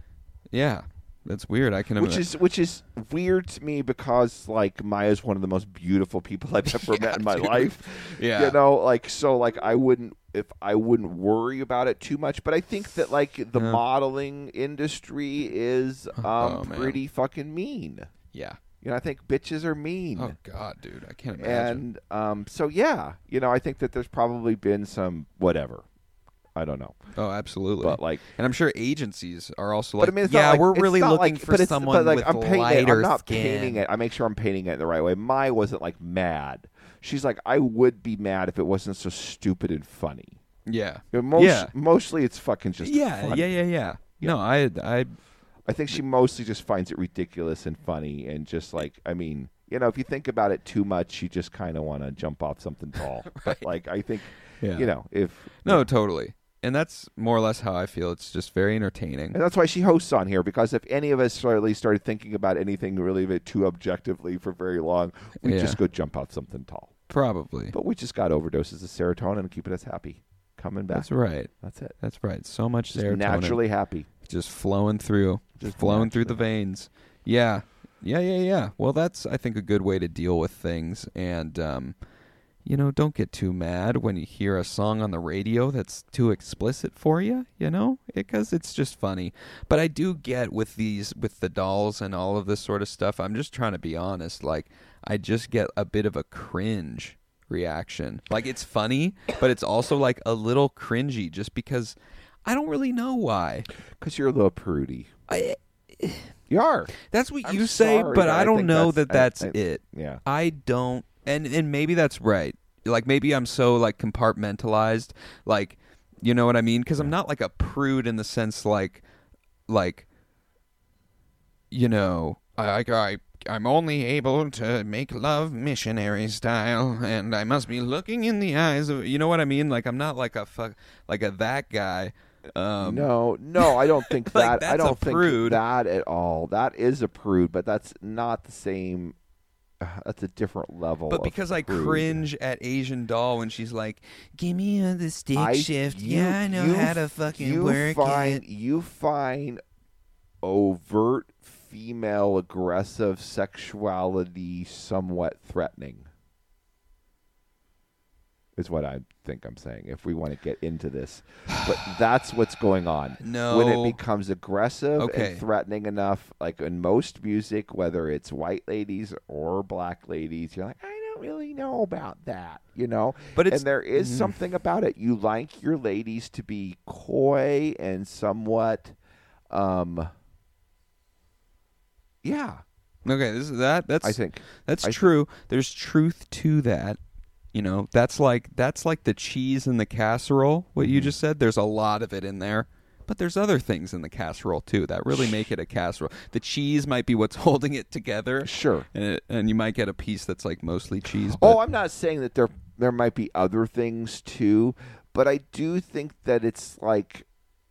Speaker 2: Yeah, that's weird. I can.
Speaker 3: Which
Speaker 2: ima-
Speaker 3: is which is weird to me because like Maya's one of the most beautiful people I've ever
Speaker 2: Yeah,
Speaker 3: met in my
Speaker 2: dude.
Speaker 3: life.
Speaker 2: Yeah.
Speaker 3: You know, like so like I wouldn't if I wouldn't worry about it too much, but I think that like the
Speaker 2: Yeah.
Speaker 3: modeling industry is um
Speaker 2: Oh, man.
Speaker 3: pretty fucking mean.
Speaker 2: Yeah.
Speaker 3: You know, I think bitches are mean.
Speaker 2: Oh God, dude, I can't imagine.
Speaker 3: and um so yeah, you know, I think that there's probably been some whatever. I don't know.
Speaker 2: Oh, absolutely.
Speaker 3: But like
Speaker 2: and I'm sure agencies are also
Speaker 3: But
Speaker 2: like,
Speaker 3: I mean, it's
Speaker 2: yeah,
Speaker 3: not like,
Speaker 2: we're
Speaker 3: it's
Speaker 2: really
Speaker 3: not
Speaker 2: looking
Speaker 3: like,
Speaker 2: for
Speaker 3: but it's,
Speaker 2: someone
Speaker 3: but like,
Speaker 2: with
Speaker 3: I'm painting
Speaker 2: lighter
Speaker 3: it, I'm not
Speaker 2: skin.
Speaker 3: painting it. I make sure I'm painting it in the right way. Mai wasn't like mad. She's like, I would be mad if it wasn't so stupid and funny.
Speaker 2: Yeah.
Speaker 3: You know, most,
Speaker 2: yeah.
Speaker 3: Mostly it's fucking just
Speaker 2: Yeah.
Speaker 3: funny.
Speaker 2: Yeah. Yeah. Yeah. No, I. I.
Speaker 3: I think she mostly just finds it ridiculous and funny and just like, I mean, you know, if you think about it too much, you just kind of want to jump off something tall. But like, I think,
Speaker 2: Yeah.
Speaker 3: you know, if
Speaker 2: No, totally. And that's more or less how I feel. It's just very entertaining.
Speaker 3: And that's why she hosts on here, because if any of us really started thinking about anything really bit too objectively for very long, we'd
Speaker 2: Yeah.
Speaker 3: just go jump off something tall.
Speaker 2: Probably.
Speaker 3: But we just got overdoses of serotonin and keeping us happy. Coming back.
Speaker 2: That's right.
Speaker 3: That's it.
Speaker 2: That's right. So much
Speaker 3: Just
Speaker 2: serotonin.
Speaker 3: naturally happy.
Speaker 2: Just flowing through.
Speaker 3: Just
Speaker 2: flowing through the
Speaker 3: naturally.
Speaker 2: veins. Yeah. Yeah, yeah, yeah. Well, that's, I think, a good way to deal with things. And, um, you know, don't get too mad when you hear a song on the radio that's too explicit for you, you know, because it's just funny. But I do get with these, with the dolls and all of this sort of stuff, I'm just trying to be honest. Like, I just get a bit of a cringe reaction. Like, it's funny, but it's also like a little cringy just because I don't really know why.
Speaker 3: Because you're a little prudy.
Speaker 2: I,
Speaker 3: You are.
Speaker 2: that's what
Speaker 3: I'm
Speaker 2: you say,
Speaker 3: sorry,
Speaker 2: but
Speaker 3: but
Speaker 2: I
Speaker 3: I
Speaker 2: don't
Speaker 3: think
Speaker 2: know
Speaker 3: that's-
Speaker 2: that
Speaker 3: I-
Speaker 2: that's
Speaker 3: I-
Speaker 2: it.
Speaker 3: Yeah.
Speaker 2: I don't, and and maybe that's right. Like maybe I'm so like compartmentalized, like you know what I mean? Because I'm not like a prude in the sense like, like, you know, I I I'm only able to make love missionary style, and I must be looking in the eyes of, you know what I mean? Like I'm not like a fuck like a that guy. Um,
Speaker 3: no, no, I don't think
Speaker 2: Like,
Speaker 3: that.
Speaker 2: that's
Speaker 3: I
Speaker 2: a
Speaker 3: don't think
Speaker 2: prude.
Speaker 3: that at all. That is a prude, but that's not the same. That's a different level.
Speaker 2: But
Speaker 3: of
Speaker 2: because I
Speaker 3: prude.
Speaker 2: cringe at Asian Doll when she's like, "Give me uh, the stick
Speaker 3: I-
Speaker 2: shift,
Speaker 3: you-
Speaker 2: yeah, I know
Speaker 3: you
Speaker 2: how to
Speaker 3: f-
Speaker 2: fucking
Speaker 3: you
Speaker 2: work
Speaker 3: find,
Speaker 2: it."
Speaker 3: You find overt female aggressive sexuality somewhat threatening. Is what I think I'm saying. If we want to get into this, but that's what's going on.
Speaker 2: No.
Speaker 3: when it becomes aggressive
Speaker 2: Okay.
Speaker 3: and threatening enough, like in most music, whether it's white ladies or black ladies, you're like, I don't really know about that, you know.
Speaker 2: But it's-
Speaker 3: and there is
Speaker 2: Mhm.
Speaker 3: something about it. You like your ladies to be coy and somewhat, um, yeah.
Speaker 2: Okay, this is that. That's
Speaker 3: I think
Speaker 2: that's
Speaker 3: I-
Speaker 2: true. There's truth to that. You know, that's like that's like the cheese in the casserole. What
Speaker 3: Mm-hmm.
Speaker 2: you just said. There's a lot of it in there. But there's other things in the casserole too that really make it a casserole. The cheese might be what's holding it together.
Speaker 3: Sure.
Speaker 2: And it, and you might get a piece that's like mostly cheese.
Speaker 3: Oh,
Speaker 2: But
Speaker 3: I'm not saying that there there might be other things too, but I do think that it's like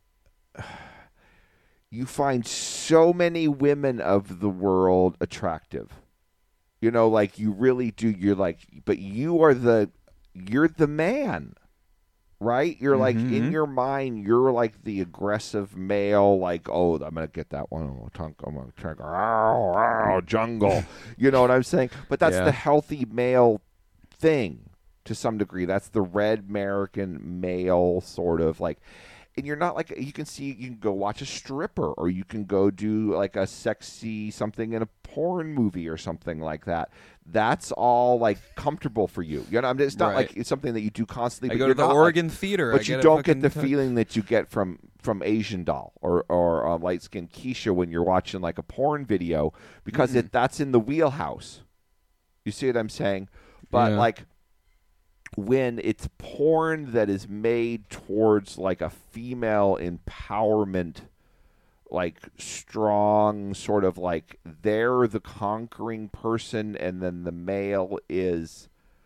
Speaker 3: you find so many women of the world attractive. You know, like you really do. You're like, but you are the you're the man. right? You're like
Speaker 2: Mhm.
Speaker 3: in your mind, you're like the aggressive male, like, oh, I'm gonna get that one. I'm gonna tongue, I'm gonna tongue, ow, ow, jungle. You know what I'm saying? But that's
Speaker 2: Yeah.
Speaker 3: the healthy male thing to some degree. That's the red American male sort of like. And you're not like, you can see, you can go watch a stripper, or you can go do like a sexy something in a porn movie or something like that. That's all like comfortable for you. You know, I mean, it's not
Speaker 2: Right.
Speaker 3: like it's something that you do constantly.
Speaker 2: I
Speaker 3: but
Speaker 2: go
Speaker 3: you're
Speaker 2: to the
Speaker 3: not,
Speaker 2: Oregon
Speaker 3: like,
Speaker 2: Theater.
Speaker 3: but
Speaker 2: I
Speaker 3: you
Speaker 2: get a
Speaker 3: don't get
Speaker 2: fucking
Speaker 3: the
Speaker 2: t-
Speaker 3: feeling that you get from from Asian Doll or or uh, light skinned Keisha when you're watching like a porn video, because
Speaker 2: Mm-hmm.
Speaker 3: it that's in the wheelhouse. You see what I'm saying? But
Speaker 2: Yeah.
Speaker 3: like, when it's porn that is made towards like a female empowerment, like strong sort of like they're the conquering person, and then the male is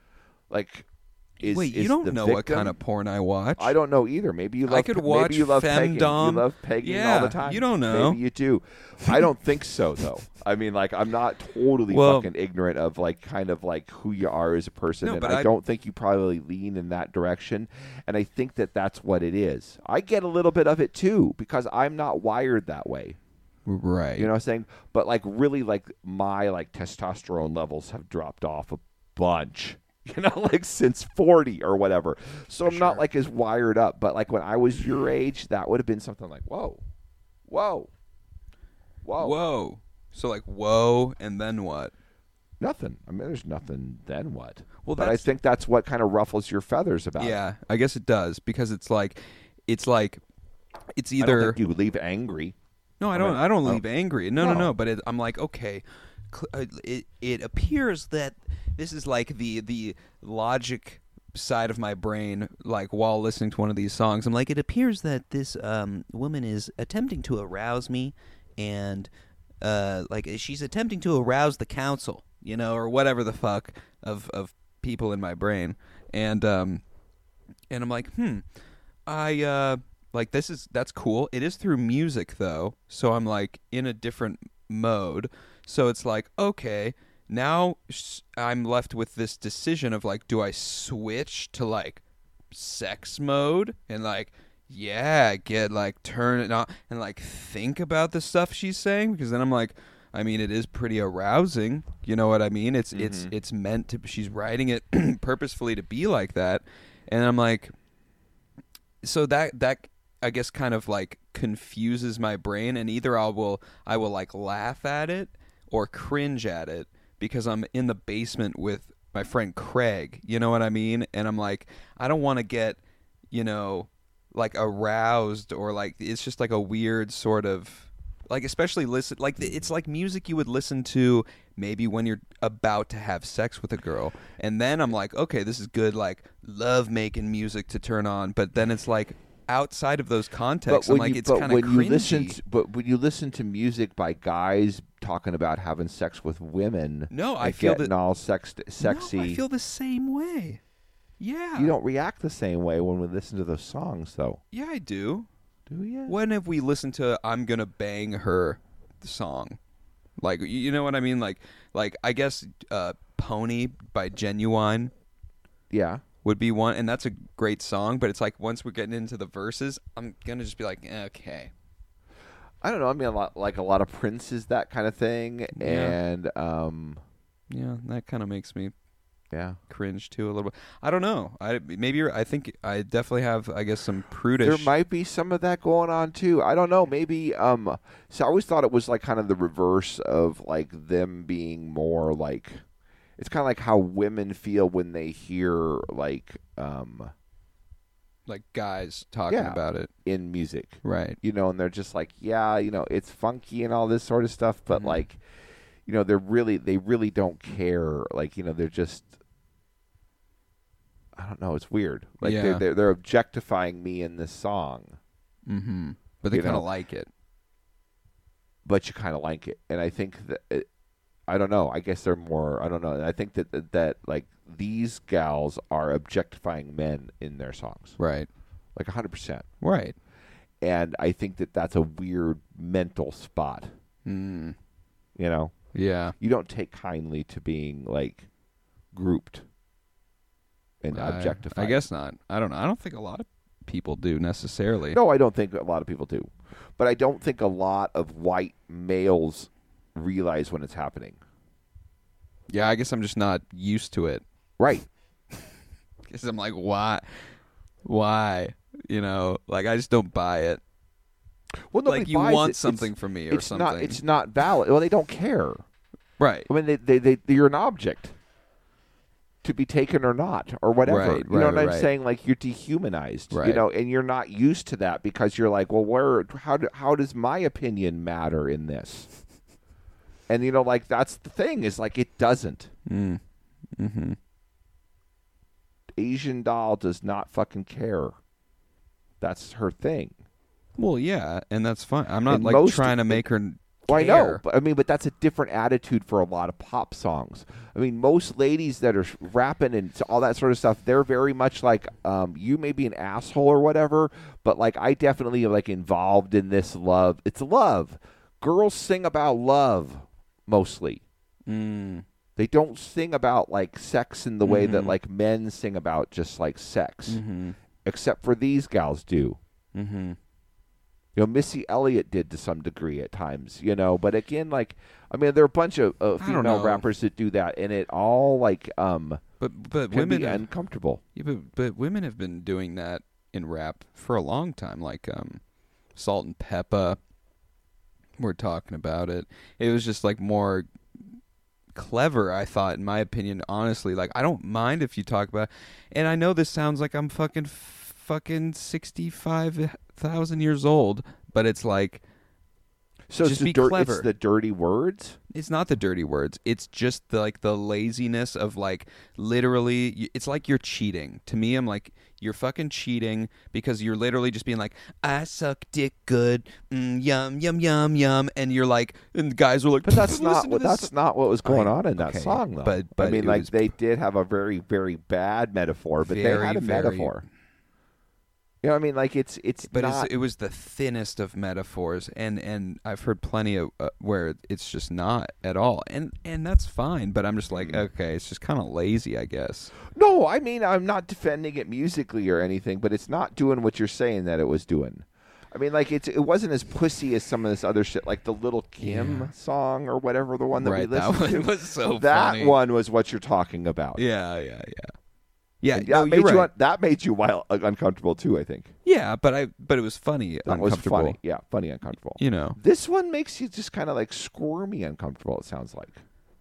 Speaker 3: like is
Speaker 2: Wait,
Speaker 3: is
Speaker 2: you don't
Speaker 3: the
Speaker 2: know what
Speaker 3: victim.
Speaker 2: kind of porn I watch.
Speaker 3: I don't know either. Maybe you love.
Speaker 2: I could watch
Speaker 3: maybe you love pegging. You
Speaker 2: femdom.
Speaker 3: love pegging
Speaker 2: Yeah,
Speaker 3: all the time.
Speaker 2: you don't know.
Speaker 3: Maybe you do. I don't think so, though. I mean, like, I'm not totally
Speaker 2: Well-
Speaker 3: fucking ignorant of like kind of like who you are as a person,
Speaker 2: No,
Speaker 3: and
Speaker 2: but
Speaker 3: I,
Speaker 2: I-
Speaker 3: don't think you probably lean in that direction. And I think that that's what it is. I get a little bit of it too because I'm not wired that way.
Speaker 2: Right.
Speaker 3: You know what I'm saying? But like really like my like testosterone levels have dropped off a bunch. You know, like since forty or whatever. So I'm not like as wired up. But like when I was your age, that would have been something like, whoa, whoa, whoa,
Speaker 2: Whoa. So like whoa, and then what?
Speaker 3: nothing. I mean, there's nothing. Then what?
Speaker 2: Well,
Speaker 3: but I
Speaker 2: that's-
Speaker 3: think that's what kind of ruffles your feathers about it.
Speaker 2: Yeah, I guess it does because it's like, it's like, it's
Speaker 3: I don't
Speaker 2: either.
Speaker 3: think you leave angry.
Speaker 2: No, I
Speaker 3: I
Speaker 2: don't.
Speaker 3: mean,
Speaker 2: I don't
Speaker 3: oh.
Speaker 2: leave angry. No, no,
Speaker 3: No.
Speaker 2: no. But it, I'm like, okay, cl- uh, it it appears that this is like the the logic side of my brain. Like while listening to one of these songs, I'm like, it appears that this um, woman is attempting to arouse me, and uh, like she's attempting to arouse the council, you know, or whatever the fuck of of people in my brain, and um, and I'm like, hmm, I uh. Like this is that's cool. It is through music though, so I'm like in a different mode. So it's like okay, now s- I'm left with this decision of like, do I switch to like sex mode and like yeah, get like turn it on and like think about the stuff she's saying because then I'm like, I mean, it is pretty arousing. You know what I mean? It's it's it's meant to. She's writing it purposefully to be like that, and I'm like, so that that. I guess kind of like confuses my brain, and either I will I will like laugh at it or cringe at it because I'm in the basement with my friend Craig, you know what I mean? And I'm like, I don't want to get, you know, like aroused or like it's just like a weird sort of like especially listen like it's like music you would listen to maybe when you're about to have sex with a girl, and then I'm like, okay, this is good like love making music to turn on, but then it's like outside of those contexts, I'm like,
Speaker 3: you,
Speaker 2: it's
Speaker 3: but
Speaker 2: kind of
Speaker 3: when you listen,
Speaker 2: cringy.
Speaker 3: to, but when you listen to music by guys talking about having sex with women,
Speaker 2: No, I
Speaker 3: and
Speaker 2: feel
Speaker 3: getting
Speaker 2: that-
Speaker 3: all sex, sexy.
Speaker 2: No, I feel the same way. Yeah.
Speaker 3: You don't react the same way when we listen to those songs, though.
Speaker 2: Yeah, I do.
Speaker 3: Do you?
Speaker 2: When have we listened to "I'm Gonna Bang Her" song? Like, you you know what I mean? Like, like I guess uh, "Pony" by Genuine
Speaker 3: Yeah.
Speaker 2: would be one, and that's a great song. But it's like once we're getting into the verses, I'm gonna just be like, okay.
Speaker 3: I don't know. I mean, a lot, like a lot of Prince is that kind of thing,
Speaker 2: Yeah.
Speaker 3: and um,
Speaker 2: Yeah, that kind of makes me
Speaker 3: yeah.
Speaker 2: cringe too a little bit. I don't know. I maybe you're, I think I definitely have. I guess some prudish.
Speaker 3: There might be some of that going on too. I don't know. Maybe. Um, so I always thought it was like kind of the reverse of like them being more like. It's kind of like how women feel when they hear like um,
Speaker 2: like guys talking
Speaker 3: Yeah.
Speaker 2: about it,
Speaker 3: in music,
Speaker 2: right?
Speaker 3: you know, and they're just like, yeah, you know, it's funky and all this sort of stuff, but
Speaker 2: Mhm.
Speaker 3: like, you know, they're really, they really don't care. Like, you know, they're just, I don't know, it's weird. Like
Speaker 2: Yeah.
Speaker 3: they're, they're they're objectifying me in this song,
Speaker 2: Mm-hmm. But they
Speaker 3: You
Speaker 2: kind of
Speaker 3: know.
Speaker 2: like it.
Speaker 3: but you kind of like it, and I think that it, I don't know. I guess they're more. I don't know. I think that, that that like these gals are objectifying men in their songs,
Speaker 2: Right.
Speaker 3: like a hundred percent.
Speaker 2: Right.
Speaker 3: And I think that that's a weird mental spot.
Speaker 2: Mm.
Speaker 3: You know,
Speaker 2: Yeah.
Speaker 3: you don't take kindly to being like grouped and
Speaker 2: I,
Speaker 3: objectify.
Speaker 2: I guess not. I don't know. I don't think a lot of people do necessarily.
Speaker 3: No, I don't think a lot of people do. But I don't think a lot of white males realize when it's happening.
Speaker 2: Yeah, I guess I'm just not used to it.
Speaker 3: Right.
Speaker 2: Because I'm like, why? Why? You know, like, I just don't buy it.
Speaker 3: Well, nobody
Speaker 2: like, you
Speaker 3: buys
Speaker 2: want
Speaker 3: it.
Speaker 2: something
Speaker 3: it's,
Speaker 2: from me or
Speaker 3: it's
Speaker 2: something.
Speaker 3: Not, it's not valid. Well, they don't care.
Speaker 2: Right.
Speaker 3: I mean, they, they, they, you're an object to be taken or not, or whatever.
Speaker 2: Right,
Speaker 3: you know
Speaker 2: right,
Speaker 3: what I'm
Speaker 2: right.
Speaker 3: saying? Like, you're dehumanized.
Speaker 2: Right.
Speaker 3: You know, and you're not used to that because you're like, well, where? How do, how does my opinion matter in this? And you know, like that's the thing is like it doesn't.
Speaker 2: Mm. Mm-hmm.
Speaker 3: Asian doll does not fucking care. That's her thing.
Speaker 2: Well, yeah, and that's fine. I'm not
Speaker 3: And
Speaker 2: like
Speaker 3: most-
Speaker 2: trying to make her.
Speaker 3: Well, I know,
Speaker 2: care.
Speaker 3: but I mean, but that's a different attitude for a lot of pop songs. I mean, most ladies that are rapping and all that sort of stuff, they're very much like, um, you may be an asshole or whatever, but like I definitely am like involved in this love. It's love. Girls sing about love mostly.
Speaker 2: Mm.
Speaker 3: They don't sing about like sex in the way that
Speaker 2: Mhm.
Speaker 3: like men sing about just like sex,
Speaker 2: Mm-hmm.
Speaker 3: except for these gals do.
Speaker 2: Mm-hmm.
Speaker 3: You know, Missy Elliott did to some degree at times, you know. But again, like, I mean, there are a bunch of uh,
Speaker 2: I don't
Speaker 3: female
Speaker 2: know.
Speaker 3: rappers that do that, and it all, like, um,
Speaker 2: But but
Speaker 3: can
Speaker 2: women
Speaker 3: be
Speaker 2: have,
Speaker 3: uncomfortable.
Speaker 2: yeah, but, but women have been doing that in rap for a long time. Like um, Salt and Peppa. We're talking about it. It was just like more clever, I thought, in my opinion. Honestly, like I don't mind if you talk about. And I know this sounds like I'm fucking fucking sixty-five thousand years old, but it's like
Speaker 3: So
Speaker 2: just
Speaker 3: it's the
Speaker 2: be
Speaker 3: dirt,
Speaker 2: clever.
Speaker 3: it's the dirty words.
Speaker 2: it's not the dirty words. It's just the, like the laziness of like literally. y- It's like you're cheating. To me, I'm like you're fucking cheating because you're literally just being like, I suck dick good, mm, yum yum yum yum, and you're like, and the guys were like,
Speaker 3: But that's
Speaker 2: "Listen
Speaker 3: not
Speaker 2: to
Speaker 3: what
Speaker 2: this
Speaker 3: that's not what was going
Speaker 2: I-
Speaker 3: on in that
Speaker 2: okay,
Speaker 3: song, though.
Speaker 2: but- but
Speaker 3: I mean,
Speaker 2: it
Speaker 3: like
Speaker 2: was
Speaker 3: they did have a very very bad metaphor, but they
Speaker 2: Very,
Speaker 3: had a
Speaker 2: very-
Speaker 3: metaphor. You know, what I mean, like it's it's
Speaker 2: But
Speaker 3: not.
Speaker 2: it's, it was the thinnest of metaphors, and, and I've heard plenty of uh, where it's just not at all, and and that's fine. But I'm just like,
Speaker 3: Mm.
Speaker 2: okay, it's just kind of lazy, I guess.
Speaker 3: No, I mean, I'm not defending it musically or anything, but it's not doing what you're saying that it was doing. I mean, like it's it wasn't as pussy as some of this other shit, like the Little Kim
Speaker 2: Yeah.
Speaker 3: song or whatever, the one that
Speaker 2: Right,
Speaker 3: we
Speaker 2: that
Speaker 3: listened
Speaker 2: one
Speaker 3: to.
Speaker 2: was so
Speaker 3: that
Speaker 2: funny.
Speaker 3: one was what you're talking about.
Speaker 2: Yeah, yeah, yeah, yeah.
Speaker 3: And
Speaker 2: no,
Speaker 3: that made
Speaker 2: you're
Speaker 3: you
Speaker 2: right.
Speaker 3: un- that made you wild, uh, uncomfortable too. I think
Speaker 2: Yeah, but I but it was funny,
Speaker 3: that was
Speaker 2: uncomfortable.
Speaker 3: funny. Yeah, funny, uncomfortable.
Speaker 2: You know,
Speaker 3: This one makes you just kind of like squirmy, uncomfortable. It sounds like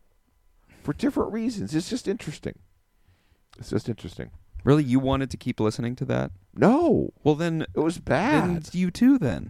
Speaker 3: for different reasons. It's just interesting. It's just interesting.
Speaker 2: really, you wanted to keep listening to that?
Speaker 3: No,
Speaker 2: Well, then,
Speaker 3: it was
Speaker 2: then
Speaker 3: bad.
Speaker 2: it's you too. Then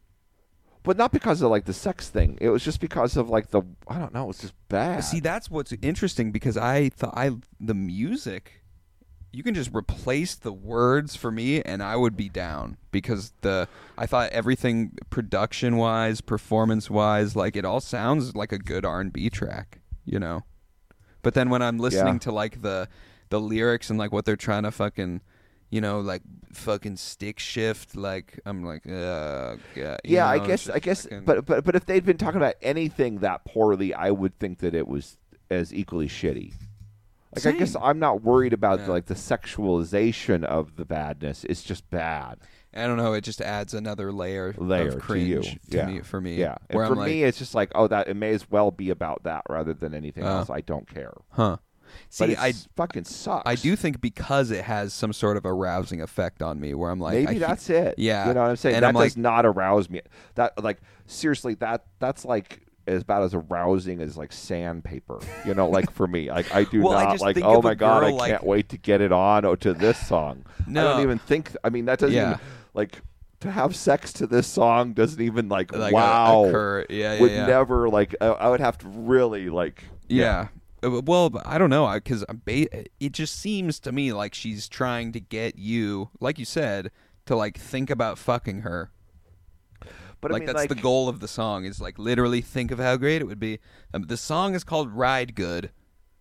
Speaker 3: But not because of like the sex thing. It was just because of like the I don't know. It was just bad.
Speaker 2: see, that's what's interesting because I thought I the music. You can just replace the words for me, and I would be down because the I thought everything production wise, performance wise, like it all sounds like a good R and B track, you know. But then when I'm listening
Speaker 3: Yeah.
Speaker 2: to like the the lyrics and like what they're trying to fucking, you know, like fucking stick shift, like I'm like, uh, yeah, you
Speaker 3: yeah, I
Speaker 2: know, it's
Speaker 3: guess
Speaker 2: just
Speaker 3: I guess
Speaker 2: fucking-
Speaker 3: but but but if they'd been talking about anything that poorly, I would think that it was as equally shitty. Like I guess
Speaker 2: Same.
Speaker 3: I'm not worried about
Speaker 2: Yeah.
Speaker 3: like the sexualization of the badness. It's just bad.
Speaker 2: I don't know. It just adds another layer,
Speaker 3: Layer
Speaker 2: of
Speaker 3: to
Speaker 2: cringe
Speaker 3: you.
Speaker 2: to
Speaker 3: Yeah.
Speaker 2: me for me.
Speaker 3: Yeah, and
Speaker 2: where
Speaker 3: for
Speaker 2: I'm like,
Speaker 3: me, it's just like, oh, that it may as well be about that rather than anything
Speaker 2: Uh.
Speaker 3: else. I don't care.
Speaker 2: huh?
Speaker 3: But
Speaker 2: See,
Speaker 3: it
Speaker 2: I
Speaker 3: fucking sucks.
Speaker 2: I do think because it has some sort of arousing effect on me, where I'm like, I
Speaker 3: Maybe
Speaker 2: he-
Speaker 3: that's it.
Speaker 2: Yeah,
Speaker 3: you know what I'm saying.
Speaker 2: And
Speaker 3: that
Speaker 2: I'm
Speaker 3: does
Speaker 2: like,
Speaker 3: not arouse me. That like seriously, that that's like as about as arousing as like sandpaper. You know, like for me, like I do
Speaker 2: Well, I
Speaker 3: not
Speaker 2: just
Speaker 3: like.
Speaker 2: think
Speaker 3: Oh
Speaker 2: of a
Speaker 3: my god, I
Speaker 2: girl, like-
Speaker 3: can't wait to get it on or to this song. I
Speaker 2: No.
Speaker 3: don't even think. I mean, that doesn't
Speaker 2: Yeah.
Speaker 3: even like to have sex to this song doesn't even like,
Speaker 2: like
Speaker 3: wow.
Speaker 2: occur. Yeah, yeah,
Speaker 3: would
Speaker 2: yeah.
Speaker 3: never like. I, I would have to really like.
Speaker 2: Yeah. Uh, Well, but I don't know because ba- it just seems to me like she's trying to get you, like you said, to like think about fucking her.
Speaker 3: But I
Speaker 2: like
Speaker 3: mean,
Speaker 2: that's
Speaker 3: like,
Speaker 2: the goal of the song is like literally think of how great it would be. Um, the song is called Ride Good.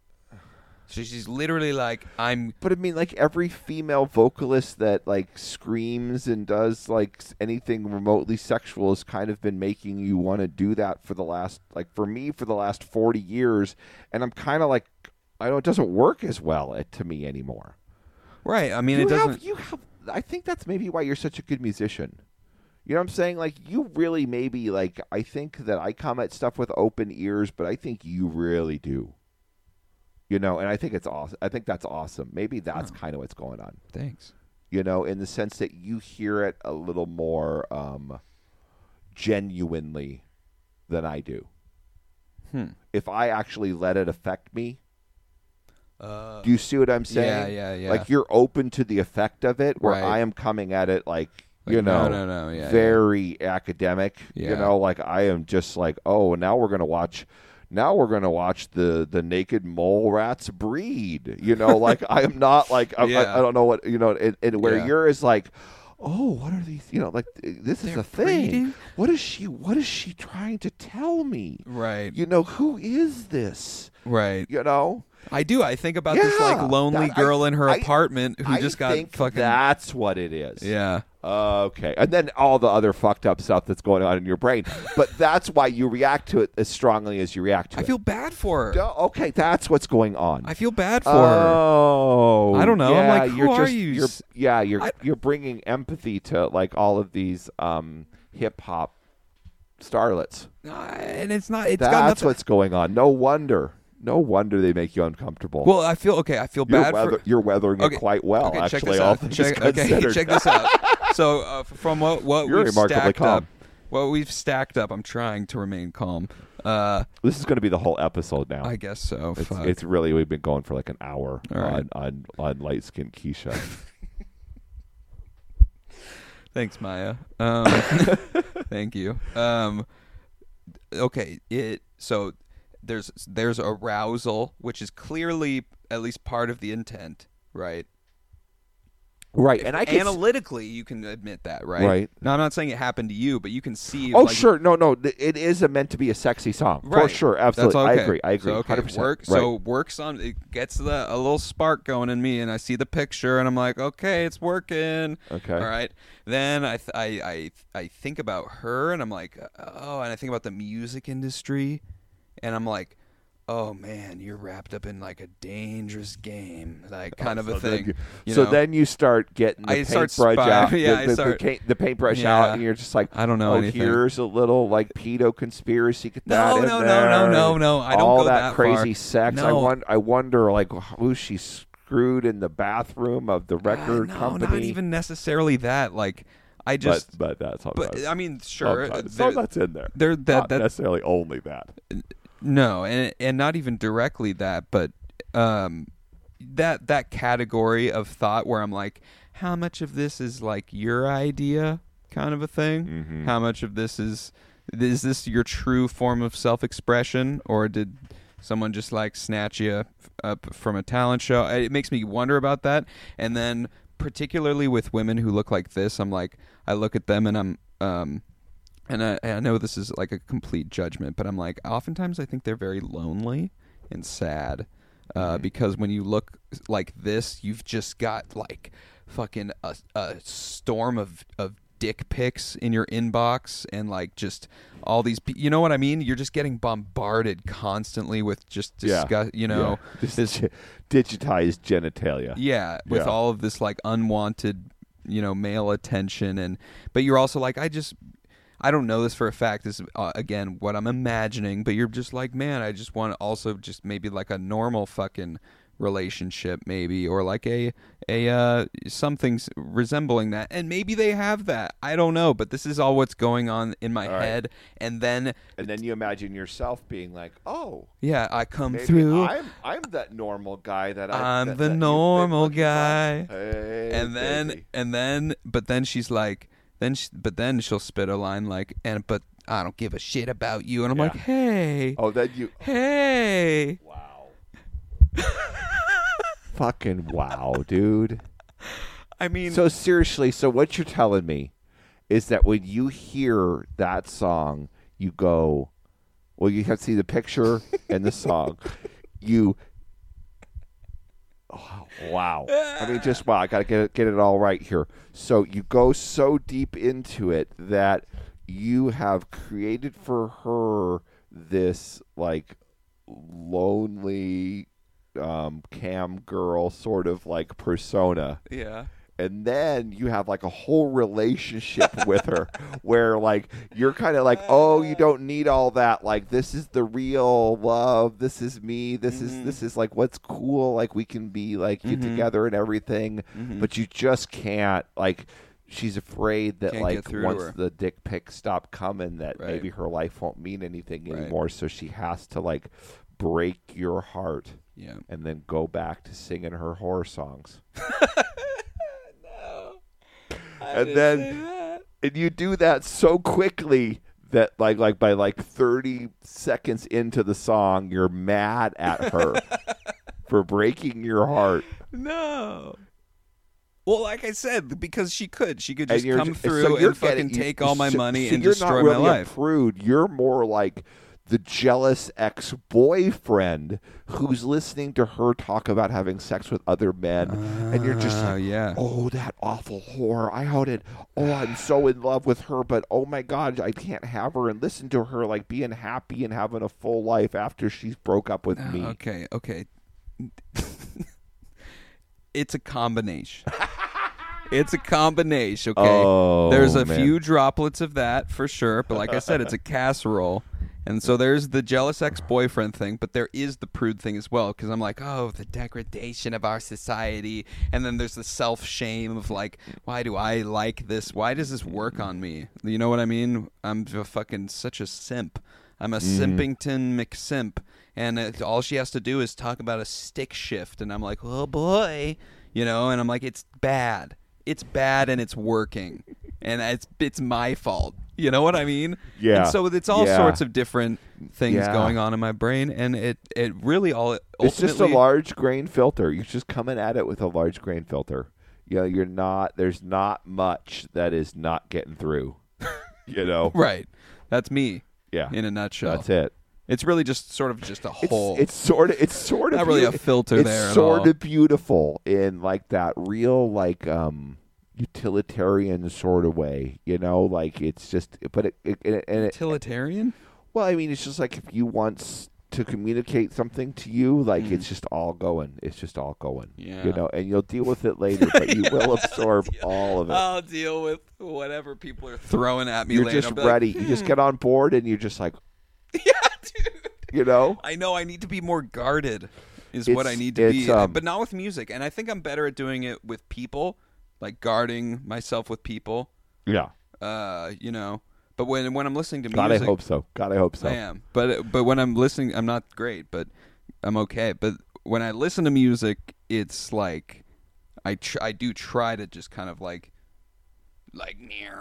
Speaker 2: So she's literally like, I'm
Speaker 3: But I mean, like every female vocalist that like screams and does like s- anything remotely sexual has kind of been making you want to do that for the last, like for me, for the last forty years. And I'm kind of like, I don't, it doesn't work as well uh, to me anymore.
Speaker 2: Right. I mean,
Speaker 3: you
Speaker 2: it doesn't.
Speaker 3: Have, you have. I think that's maybe why you're such a good musician. You know what I'm saying? Like, you really maybe, like, I think that I come at stuff with open ears, but I think you really do. You know, and I think it's awesome. I think that's awesome. Maybe that's
Speaker 2: Oh.
Speaker 3: kind of what's going on.
Speaker 2: Thanks.
Speaker 3: You know, in the sense that you hear it a little more um, genuinely than I do.
Speaker 2: Hmm.
Speaker 3: If I actually let it affect me,
Speaker 2: Uh,
Speaker 3: do you see what I'm saying?
Speaker 2: Yeah, yeah, yeah.
Speaker 3: Like, you're open to the effect of it, where
Speaker 2: Right.
Speaker 3: I am coming at it like,
Speaker 2: Like,
Speaker 3: you know,
Speaker 2: no, no, no, yeah,
Speaker 3: very academic. You
Speaker 2: Yeah.
Speaker 3: know, like I am just like, oh, now we're gonna watch. Now we're gonna watch the the naked mole rats breed. You know, like I am not like I,
Speaker 2: Yeah.
Speaker 3: I, I don't know what you know. And, and where
Speaker 2: Yeah.
Speaker 3: you're is like, oh, what are these? You know, like this is
Speaker 2: They're
Speaker 3: a thing.
Speaker 2: breeding?
Speaker 3: What is she? What is she trying to tell me?
Speaker 2: Right.
Speaker 3: You know, who is this?
Speaker 2: Right.
Speaker 3: You know.
Speaker 2: I do. I think about this
Speaker 3: Yeah,
Speaker 2: like lonely
Speaker 3: that-
Speaker 2: girl
Speaker 3: I-
Speaker 2: in her
Speaker 3: I-
Speaker 2: apartment who
Speaker 3: I
Speaker 2: just got
Speaker 3: think
Speaker 2: fucking.
Speaker 3: That's what it is.
Speaker 2: Yeah.
Speaker 3: Okay. And then all the other fucked up stuff that's going on in your brain. But that's why you react to it as strongly as you react to
Speaker 2: I
Speaker 3: it.
Speaker 2: feel bad for her.
Speaker 3: Duh, okay, that's what's going on.
Speaker 2: I feel bad for her.
Speaker 3: Oh,
Speaker 2: I don't know. I'm
Speaker 3: yeah,
Speaker 2: like, who
Speaker 3: you're
Speaker 2: are
Speaker 3: just,
Speaker 2: you?
Speaker 3: You're, yeah, you're
Speaker 2: I-
Speaker 3: you're bringing empathy to like all of these um, hip hop starlets.
Speaker 2: Uh, and it's not. It's got
Speaker 3: That's
Speaker 2: nothing.
Speaker 3: what's going on. No wonder. No wonder they make you uncomfortable.
Speaker 2: Well, I feel okay. I feel
Speaker 3: you're,
Speaker 2: bad
Speaker 3: weather,
Speaker 2: for.
Speaker 3: you're weathering
Speaker 2: Okay,
Speaker 3: it quite well,
Speaker 2: okay, check
Speaker 3: actually.
Speaker 2: this
Speaker 3: all
Speaker 2: out.
Speaker 3: things
Speaker 2: Check, okay,
Speaker 3: considered.
Speaker 2: check this out. So, uh, from what what
Speaker 3: You're
Speaker 2: we've
Speaker 3: remarkably
Speaker 2: stacked
Speaker 3: calm.
Speaker 2: up, what we've stacked up, I'm trying to remain calm. Uh,
Speaker 3: This is going to be the whole episode now.
Speaker 2: I guess so.
Speaker 3: It's,
Speaker 2: Fuck.
Speaker 3: it's really we've been going for like an hour
Speaker 2: All right.
Speaker 3: on, on on light skinned Keisha.
Speaker 2: Thanks, Maya. Um, thank you. Um, okay, it so there's there's arousal, which is clearly at least part of the intent, right?
Speaker 3: Right, and I can
Speaker 2: Analytically, you can admit that, right?
Speaker 3: Right.
Speaker 2: Now, I'm not saying it happened to you, but you can see.
Speaker 3: Oh
Speaker 2: like,
Speaker 3: sure, no, no, th- it is a, meant to be a sexy song for
Speaker 2: Right.
Speaker 3: sure. Absolutely,
Speaker 2: That's okay.
Speaker 3: I agree. I agree.
Speaker 2: So, okay,
Speaker 3: Hundred percent.
Speaker 2: work.
Speaker 3: Right.
Speaker 2: So works on it gets the, a little spark going in me, and I see the picture, and I'm like, okay, it's working.
Speaker 3: Okay.
Speaker 2: All right. Then I th- I I I think about her, and I'm like, oh, and I think about the music industry, and I'm like, oh man, you're wrapped up in like a dangerous game, like kind of a
Speaker 3: So then
Speaker 2: thing.
Speaker 3: you-
Speaker 2: you
Speaker 3: so
Speaker 2: know?
Speaker 3: then you start getting the
Speaker 2: I start
Speaker 3: paintbrush
Speaker 2: spy-
Speaker 3: out.
Speaker 2: yeah,
Speaker 3: the,
Speaker 2: I
Speaker 3: the,
Speaker 2: start-
Speaker 3: the, ca- the paintbrush
Speaker 2: Yeah.
Speaker 3: out, and you're just like,
Speaker 2: I don't know
Speaker 3: oh,
Speaker 2: anything.
Speaker 3: here's a little like pedo conspiracy. Get
Speaker 2: No,
Speaker 3: that in
Speaker 2: no, no,
Speaker 3: there.
Speaker 2: no, no, no, I don't
Speaker 3: All
Speaker 2: go
Speaker 3: that,
Speaker 2: that
Speaker 3: crazy
Speaker 2: far.
Speaker 3: sex. I
Speaker 2: No.
Speaker 3: wonder. I wonder, like, who she screwed in the bathroom of the record
Speaker 2: Uh, no,
Speaker 3: company.
Speaker 2: not even necessarily that. Like, I just.
Speaker 3: but, but that's
Speaker 2: But I mean, sure.
Speaker 3: Sometimes.
Speaker 2: there-
Speaker 3: Some that's in there.
Speaker 2: there- that-
Speaker 3: Not
Speaker 2: that-
Speaker 3: necessarily only that.
Speaker 2: No, and and not even directly that, but um, that that category of thought where I'm like, how much of this is like your idea, kind of a thing?
Speaker 3: Mhm.
Speaker 2: How much of this is is this your true form of self-expression, or did someone just like snatch you up from a talent show? It makes me wonder about that, and then particularly with women who look like this, I'm like, I look at them and I'm um. And I, I know this is like a complete judgment, but I'm like, oftentimes I think they're very lonely and sad uh,
Speaker 3: Mm-hmm.
Speaker 2: because when you look like this, you've just got like fucking a, a storm of, of dick pics in your inbox and like just all these, pe- you know what I mean? You're just getting bombarded constantly with just disgust, you know,
Speaker 3: Yeah. Just
Speaker 2: this,
Speaker 3: gi- digitized genitalia.
Speaker 2: yeah, with
Speaker 3: Yeah.
Speaker 2: all of this like unwanted, you know, male attention. And, but you're also like, I just, I don't know this for a fact. This is, uh, again, what I'm imagining, but you're just like, man, I just want to also just maybe like a normal fucking relationship maybe, or like a, a, uh, something s- resembling that. And maybe they have that. I don't know, but this is all what's going on in my
Speaker 3: All right.
Speaker 2: head. And then,
Speaker 3: And then you imagine yourself being like, oh,
Speaker 2: yeah, I come
Speaker 3: maybe
Speaker 2: through.
Speaker 3: I'm I'm that normal guy that I,
Speaker 2: I'm
Speaker 3: that,
Speaker 2: the
Speaker 3: that you've been
Speaker 2: normal
Speaker 3: looking for.
Speaker 2: guy.
Speaker 3: Hey,
Speaker 2: and then
Speaker 3: baby.
Speaker 2: and then but then she's like then she, but then she'll spit a line like, and but I don't give a shit about you, and I'm
Speaker 3: Yeah.
Speaker 2: like, hey,
Speaker 3: oh, then you
Speaker 2: hey,
Speaker 3: wow, fucking wow, dude.
Speaker 2: I mean,
Speaker 3: So seriously, so what you're telling me is that when you hear that song, you go, well, you have to see the picture and the song. You, oh, wow. I mean, just wow. I got to get it, get it all right here. So you go so deep into it that you have created for her this like lonely um, cam girl sort of like persona.
Speaker 2: Yeah.
Speaker 3: And then you have like a whole relationship with her where like you're kind of like, oh, you don't need all that. Like, this is the real love. This is me. This
Speaker 2: mm-hmm.
Speaker 3: is this is like what's cool. Like, we can be like get
Speaker 2: mm-hmm.
Speaker 3: together and everything.
Speaker 2: Mm-hmm.
Speaker 3: But you just can't. Like, she's afraid that
Speaker 2: Can't
Speaker 3: like once
Speaker 2: her.
Speaker 3: the dick pics stop coming, that
Speaker 2: right.
Speaker 3: maybe her life won't mean anything
Speaker 2: right.
Speaker 3: anymore. So she has to like break your heart.
Speaker 2: Yeah.
Speaker 3: And then go back to singing her horror songs. And then, and you do that so quickly that, like, like by like thirty seconds into the song, you're mad at her for breaking your heart.
Speaker 2: No. Well, like I said, because she could, she could
Speaker 3: And
Speaker 2: just
Speaker 3: you're
Speaker 2: come
Speaker 3: ju-
Speaker 2: through
Speaker 3: so you're
Speaker 2: and fucking
Speaker 3: getting- you-
Speaker 2: take all my
Speaker 3: so-
Speaker 2: money
Speaker 3: so
Speaker 2: and
Speaker 3: you're
Speaker 2: destroy
Speaker 3: not really
Speaker 2: my
Speaker 3: a
Speaker 2: life.
Speaker 3: prude. You're more like the jealous ex-boyfriend who's listening to her talk about having sex with other men, uh, and you're just
Speaker 2: Oh,
Speaker 3: like,
Speaker 2: yeah.
Speaker 3: oh, that awful whore. I outed. Oh, I'm so in love with her, but oh my God, I can't have her and listen to her like being happy and having a full life after she's broke up with me.
Speaker 2: Okay, okay. It's a combination. It's a combination, okay?
Speaker 3: Oh,
Speaker 2: there's a
Speaker 3: man.
Speaker 2: few droplets of that for sure, but like I said, it's a casserole. And so there's the jealous ex-boyfriend thing, but there is the prude thing as well, because I'm like, oh, the degradation of our society. And then there's the self-shame of like, why do I like this? Why does this work on me? You know what I mean? I'm a fucking such a simp. I'm a
Speaker 3: Mm.
Speaker 2: Simpington McSimp. And it, all she has to do is talk about a stick shift. And I'm like, oh, boy. You know, and I'm like, it's bad. It's bad and it's working. And it's it's my fault. You know what I mean?
Speaker 3: Yeah.
Speaker 2: And so it's all
Speaker 3: Yeah.
Speaker 2: sorts of different things
Speaker 3: Yeah.
Speaker 2: going on in my brain, and it, it really all
Speaker 3: It's just a
Speaker 2: ultimately-
Speaker 3: large grain filter. You're just coming at it with a large grain filter. You know, you're not. There's not much that is not getting through. You know,
Speaker 2: right. That's me.
Speaker 3: Yeah.
Speaker 2: In a nutshell.
Speaker 3: That's it.
Speaker 2: It's really just sort of just a
Speaker 3: It's,
Speaker 2: hole.
Speaker 3: it's sort of. It's sort of
Speaker 2: Not really a
Speaker 3: beauti-
Speaker 2: filter
Speaker 3: it's
Speaker 2: there at
Speaker 3: sort
Speaker 2: all.
Speaker 3: of beautiful in like that real like um utilitarian sort of way. You know, like it's just. But it, it, it and it,
Speaker 2: Utilitarian?
Speaker 3: well, I mean, it's just like if you want s- to communicate something to you, like
Speaker 2: Mm.
Speaker 3: it's just all going. It's just all going.
Speaker 2: Yeah.
Speaker 3: You know, and you'll deal with it later, but you will absorb all of it.
Speaker 2: I'll deal with whatever people are throwing at me
Speaker 3: You're
Speaker 2: later.
Speaker 3: just
Speaker 2: I'll be like,
Speaker 3: ready. You just get on board, and you're just like,
Speaker 2: yeah, dude.
Speaker 3: you know,
Speaker 2: I know I need to be more guarded is what I
Speaker 3: It's-
Speaker 2: need to
Speaker 3: it's,
Speaker 2: be,
Speaker 3: um,
Speaker 2: but not with music. And I think I'm better at doing it with people, like guarding myself with people.
Speaker 3: yeah.
Speaker 2: Uh, you know, but when when I'm listening to
Speaker 3: God,
Speaker 2: music,
Speaker 3: I hope so. God, I hope so.
Speaker 2: I am. But but when I'm listening, I'm not great, but I'm okay. But when I listen to music, it's like I tr- I do try to just kind of like like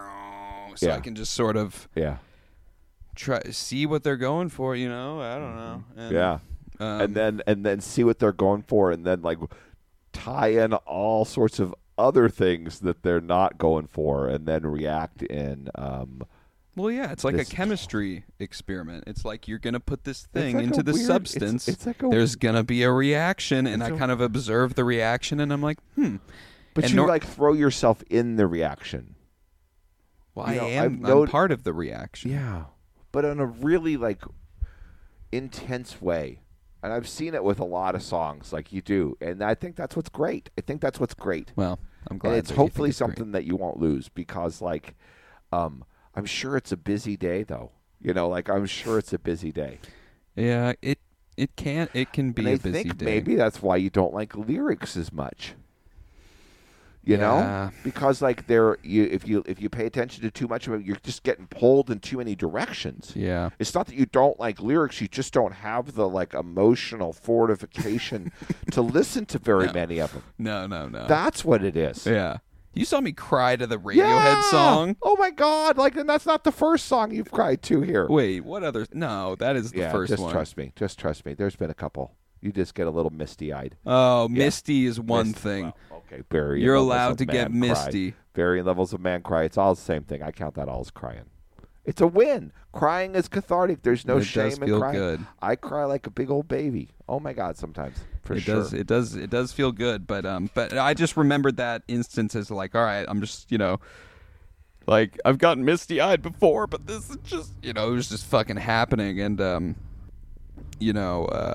Speaker 2: so
Speaker 3: Yeah.
Speaker 2: I can just sort of
Speaker 3: Yeah.
Speaker 2: try see what they're going for. You know, I don't know. And,
Speaker 3: Yeah.
Speaker 2: um,
Speaker 3: and then and then see what they're going for, and then like tie in all sorts of other things that they're not going for, and then react in. Um,
Speaker 2: well, yeah, it's like
Speaker 3: this-
Speaker 2: a chemistry experiment. It's like you're gonna put this thing
Speaker 3: like
Speaker 2: into
Speaker 3: a
Speaker 2: the
Speaker 3: weird- it's-
Speaker 2: substance.
Speaker 3: it's like a-
Speaker 2: There's gonna be a reaction, and I
Speaker 3: It's a-
Speaker 2: kind of observe the reaction, and I'm like, hmm.
Speaker 3: but
Speaker 2: And
Speaker 3: you
Speaker 2: nor-
Speaker 3: like throw yourself in the reaction.
Speaker 2: Well,
Speaker 3: You
Speaker 2: I
Speaker 3: know,
Speaker 2: am.
Speaker 3: I've
Speaker 2: I'm
Speaker 3: noti-
Speaker 2: part of the reaction.
Speaker 3: Yeah, but in a really like intense way. And I've seen it with a lot of songs, like you do, and I think that's what's great. I think that's what's great.
Speaker 2: Well, I'm glad.
Speaker 3: And it's
Speaker 2: that you think
Speaker 3: hopefully
Speaker 2: it's great.
Speaker 3: something that you won't lose because, like, um, I'm sure it's a busy day, though. You know, like I'm sure it's a busy day.
Speaker 2: Yeah, it it can it can be
Speaker 3: and
Speaker 2: a
Speaker 3: I
Speaker 2: busy
Speaker 3: think
Speaker 2: day.
Speaker 3: maybe that's why you don't like lyrics as much. You
Speaker 2: Yeah.
Speaker 3: know, because like they're you if you if you pay attention to too much of it, you're just getting pulled in too many directions.
Speaker 2: Yeah.
Speaker 3: It's not that you don't like lyrics; you just don't have the like emotional fortification to listen to very
Speaker 2: No.
Speaker 3: many of them.
Speaker 2: No, no, no.
Speaker 3: That's what it is.
Speaker 2: yeah. You saw me cry to the Radiohead
Speaker 3: Yeah!
Speaker 2: song.
Speaker 3: Oh my God! Like, and that's not the first song you've cried to here.
Speaker 2: Wait, what other? No, that is the
Speaker 3: yeah,
Speaker 2: first
Speaker 3: just
Speaker 2: one.
Speaker 3: trust me. Just trust me. There's been a couple. You just get a little misty-eyed.
Speaker 2: Oh, Misty is one
Speaker 3: Misty-
Speaker 2: thing.
Speaker 3: well, okay, Barry.
Speaker 2: You're
Speaker 3: levels
Speaker 2: allowed
Speaker 3: of
Speaker 2: to get
Speaker 3: man cry.
Speaker 2: misty.
Speaker 3: Varying levels of man cry. It's all the same thing. I count that all as crying. It's a win. Crying is cathartic. There's no
Speaker 2: It
Speaker 3: shame
Speaker 2: does
Speaker 3: in
Speaker 2: feel
Speaker 3: crying.
Speaker 2: good.
Speaker 3: I cry like a big old baby. Oh my God! Sometimes for
Speaker 2: it
Speaker 3: sure.
Speaker 2: does. It does. It does feel good. But um, but I just remembered that instance as like, all right, I'm just you know, like I've gotten misty eyed before, but this is just you know, it was just fucking happening, and um, you know, uh,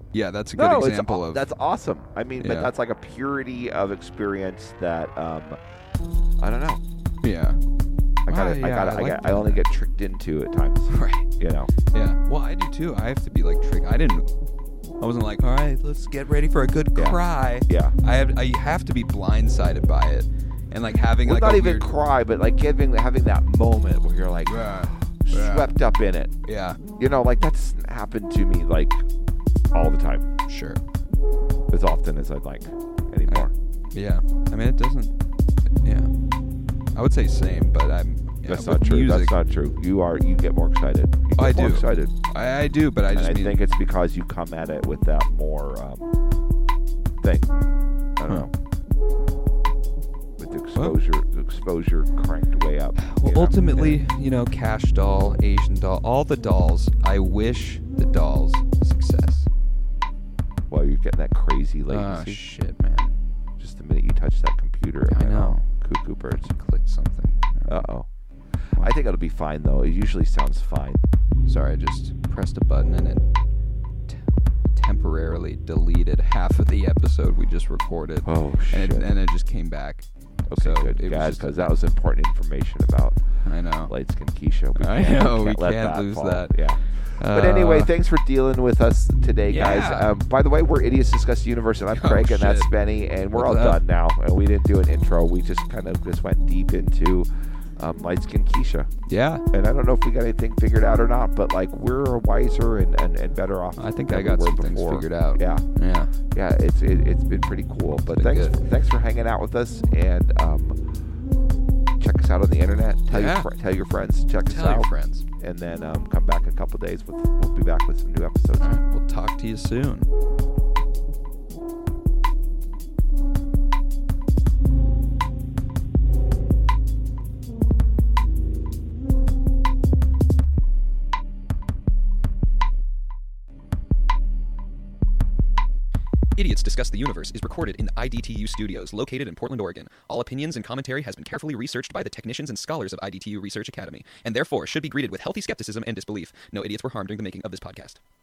Speaker 2: Yeah, that's a good
Speaker 3: no,
Speaker 2: example
Speaker 3: it's,
Speaker 2: of
Speaker 3: that's awesome. I mean,
Speaker 2: Yeah.
Speaker 3: but that's like a purity of experience that um, I don't know.
Speaker 2: yeah.
Speaker 3: I got
Speaker 2: Ah,
Speaker 3: I
Speaker 2: yeah,
Speaker 3: got
Speaker 2: I
Speaker 3: I,
Speaker 2: like
Speaker 3: got I only
Speaker 2: that.
Speaker 3: get tricked into at times.
Speaker 2: Right.
Speaker 3: You know.
Speaker 2: Yeah. Well, I do too. I have to be like tricked. I didn't. I wasn't like, all right, let's get ready for a good
Speaker 3: Yeah.
Speaker 2: cry.
Speaker 3: Yeah.
Speaker 2: I have. I have to be blindsided by it, and like having
Speaker 3: Well,
Speaker 2: like
Speaker 3: not
Speaker 2: a
Speaker 3: even
Speaker 2: weird,
Speaker 3: cry, but like having having that moment where you're like
Speaker 2: Yeah. Yeah.
Speaker 3: swept up in it.
Speaker 2: Yeah.
Speaker 3: You know, like that's happened to me like all the time,
Speaker 2: Sure.
Speaker 3: as often as I'd like anymore.
Speaker 2: Yeah. I mean, it doesn't. Yeah. I would say same, but I'm. Yeah,
Speaker 3: That's
Speaker 2: with
Speaker 3: not true.
Speaker 2: Music,
Speaker 3: That's not true. You are you get more excited. You get
Speaker 2: I
Speaker 3: more
Speaker 2: do.
Speaker 3: excited.
Speaker 2: I, I do, but I
Speaker 3: And
Speaker 2: just
Speaker 3: I
Speaker 2: mean.
Speaker 3: think it's because you come at it with that more um, thing. I don't
Speaker 2: Huh.
Speaker 3: know. With the exposure, the exposure cranked way up.
Speaker 2: Well,
Speaker 3: you know?
Speaker 2: ultimately, you know, Cash Doll, Asian Doll, all the dolls. I wish the dolls success.
Speaker 3: Well, you're getting that crazy
Speaker 2: Oh
Speaker 3: latency.
Speaker 2: shit, man!
Speaker 3: Just the minute you touch that computer,
Speaker 2: I know.
Speaker 3: Cuckoo birds.
Speaker 2: Click something.
Speaker 3: Uh oh. I think it'll be fine though. It usually sounds fine.
Speaker 2: Sorry, I just pressed a button and it t- temporarily deleted half of the episode we just recorded.
Speaker 3: Oh
Speaker 2: and
Speaker 3: shit.
Speaker 2: it, and it just came back.
Speaker 3: Okay,
Speaker 2: so
Speaker 3: good.
Speaker 2: it was
Speaker 3: God,
Speaker 2: just-
Speaker 3: because that was important information about
Speaker 2: I know.
Speaker 3: Light Skin Keisha. We
Speaker 2: I
Speaker 3: can't-
Speaker 2: know, we
Speaker 3: let
Speaker 2: can't
Speaker 3: that
Speaker 2: lose
Speaker 3: fall.
Speaker 2: that.
Speaker 3: Yeah. But anyway,
Speaker 2: Uh,
Speaker 3: thanks for dealing with us today, guys.
Speaker 2: Yeah.
Speaker 3: Um, by the way, we're Idiots Discuss the Universe, and I'm
Speaker 2: Oh,
Speaker 3: Craig, and that's
Speaker 2: shit.
Speaker 3: Benny, and we're
Speaker 2: What's
Speaker 3: all
Speaker 2: up?
Speaker 3: done now. And we didn't do an intro. We just kind of just went deep into um, Light Skin Keisha.
Speaker 2: Yeah,
Speaker 3: And I don't know if we got anything figured out or not, but like we're wiser and, and, and better off.
Speaker 2: I think
Speaker 3: than
Speaker 2: I
Speaker 3: we
Speaker 2: got
Speaker 3: were
Speaker 2: some things
Speaker 3: before.
Speaker 2: figured out.
Speaker 3: Yeah,
Speaker 2: yeah.
Speaker 3: yeah. It's it, it's been pretty cool. But
Speaker 2: been
Speaker 3: thanks
Speaker 2: good.
Speaker 3: thanks for hanging out with us, and um, check us out on the internet. Tell
Speaker 2: Yeah.
Speaker 3: your fr- tell your friends. Check us
Speaker 2: Tell
Speaker 3: out.
Speaker 2: your friends.
Speaker 3: And then um, come back in a couple days. With, we'll be back with some new episodes.
Speaker 2: All right, we'll talk to you soon.
Speaker 6: Idiots Discuss the Universe is recorded in the I D T U studios located in Portland, Oregon. All opinions and commentary has been carefully researched by the technicians and scholars of I D T U Research Academy, and therefore should be greeted with healthy skepticism and disbelief. No idiots were harmed during the making of this podcast.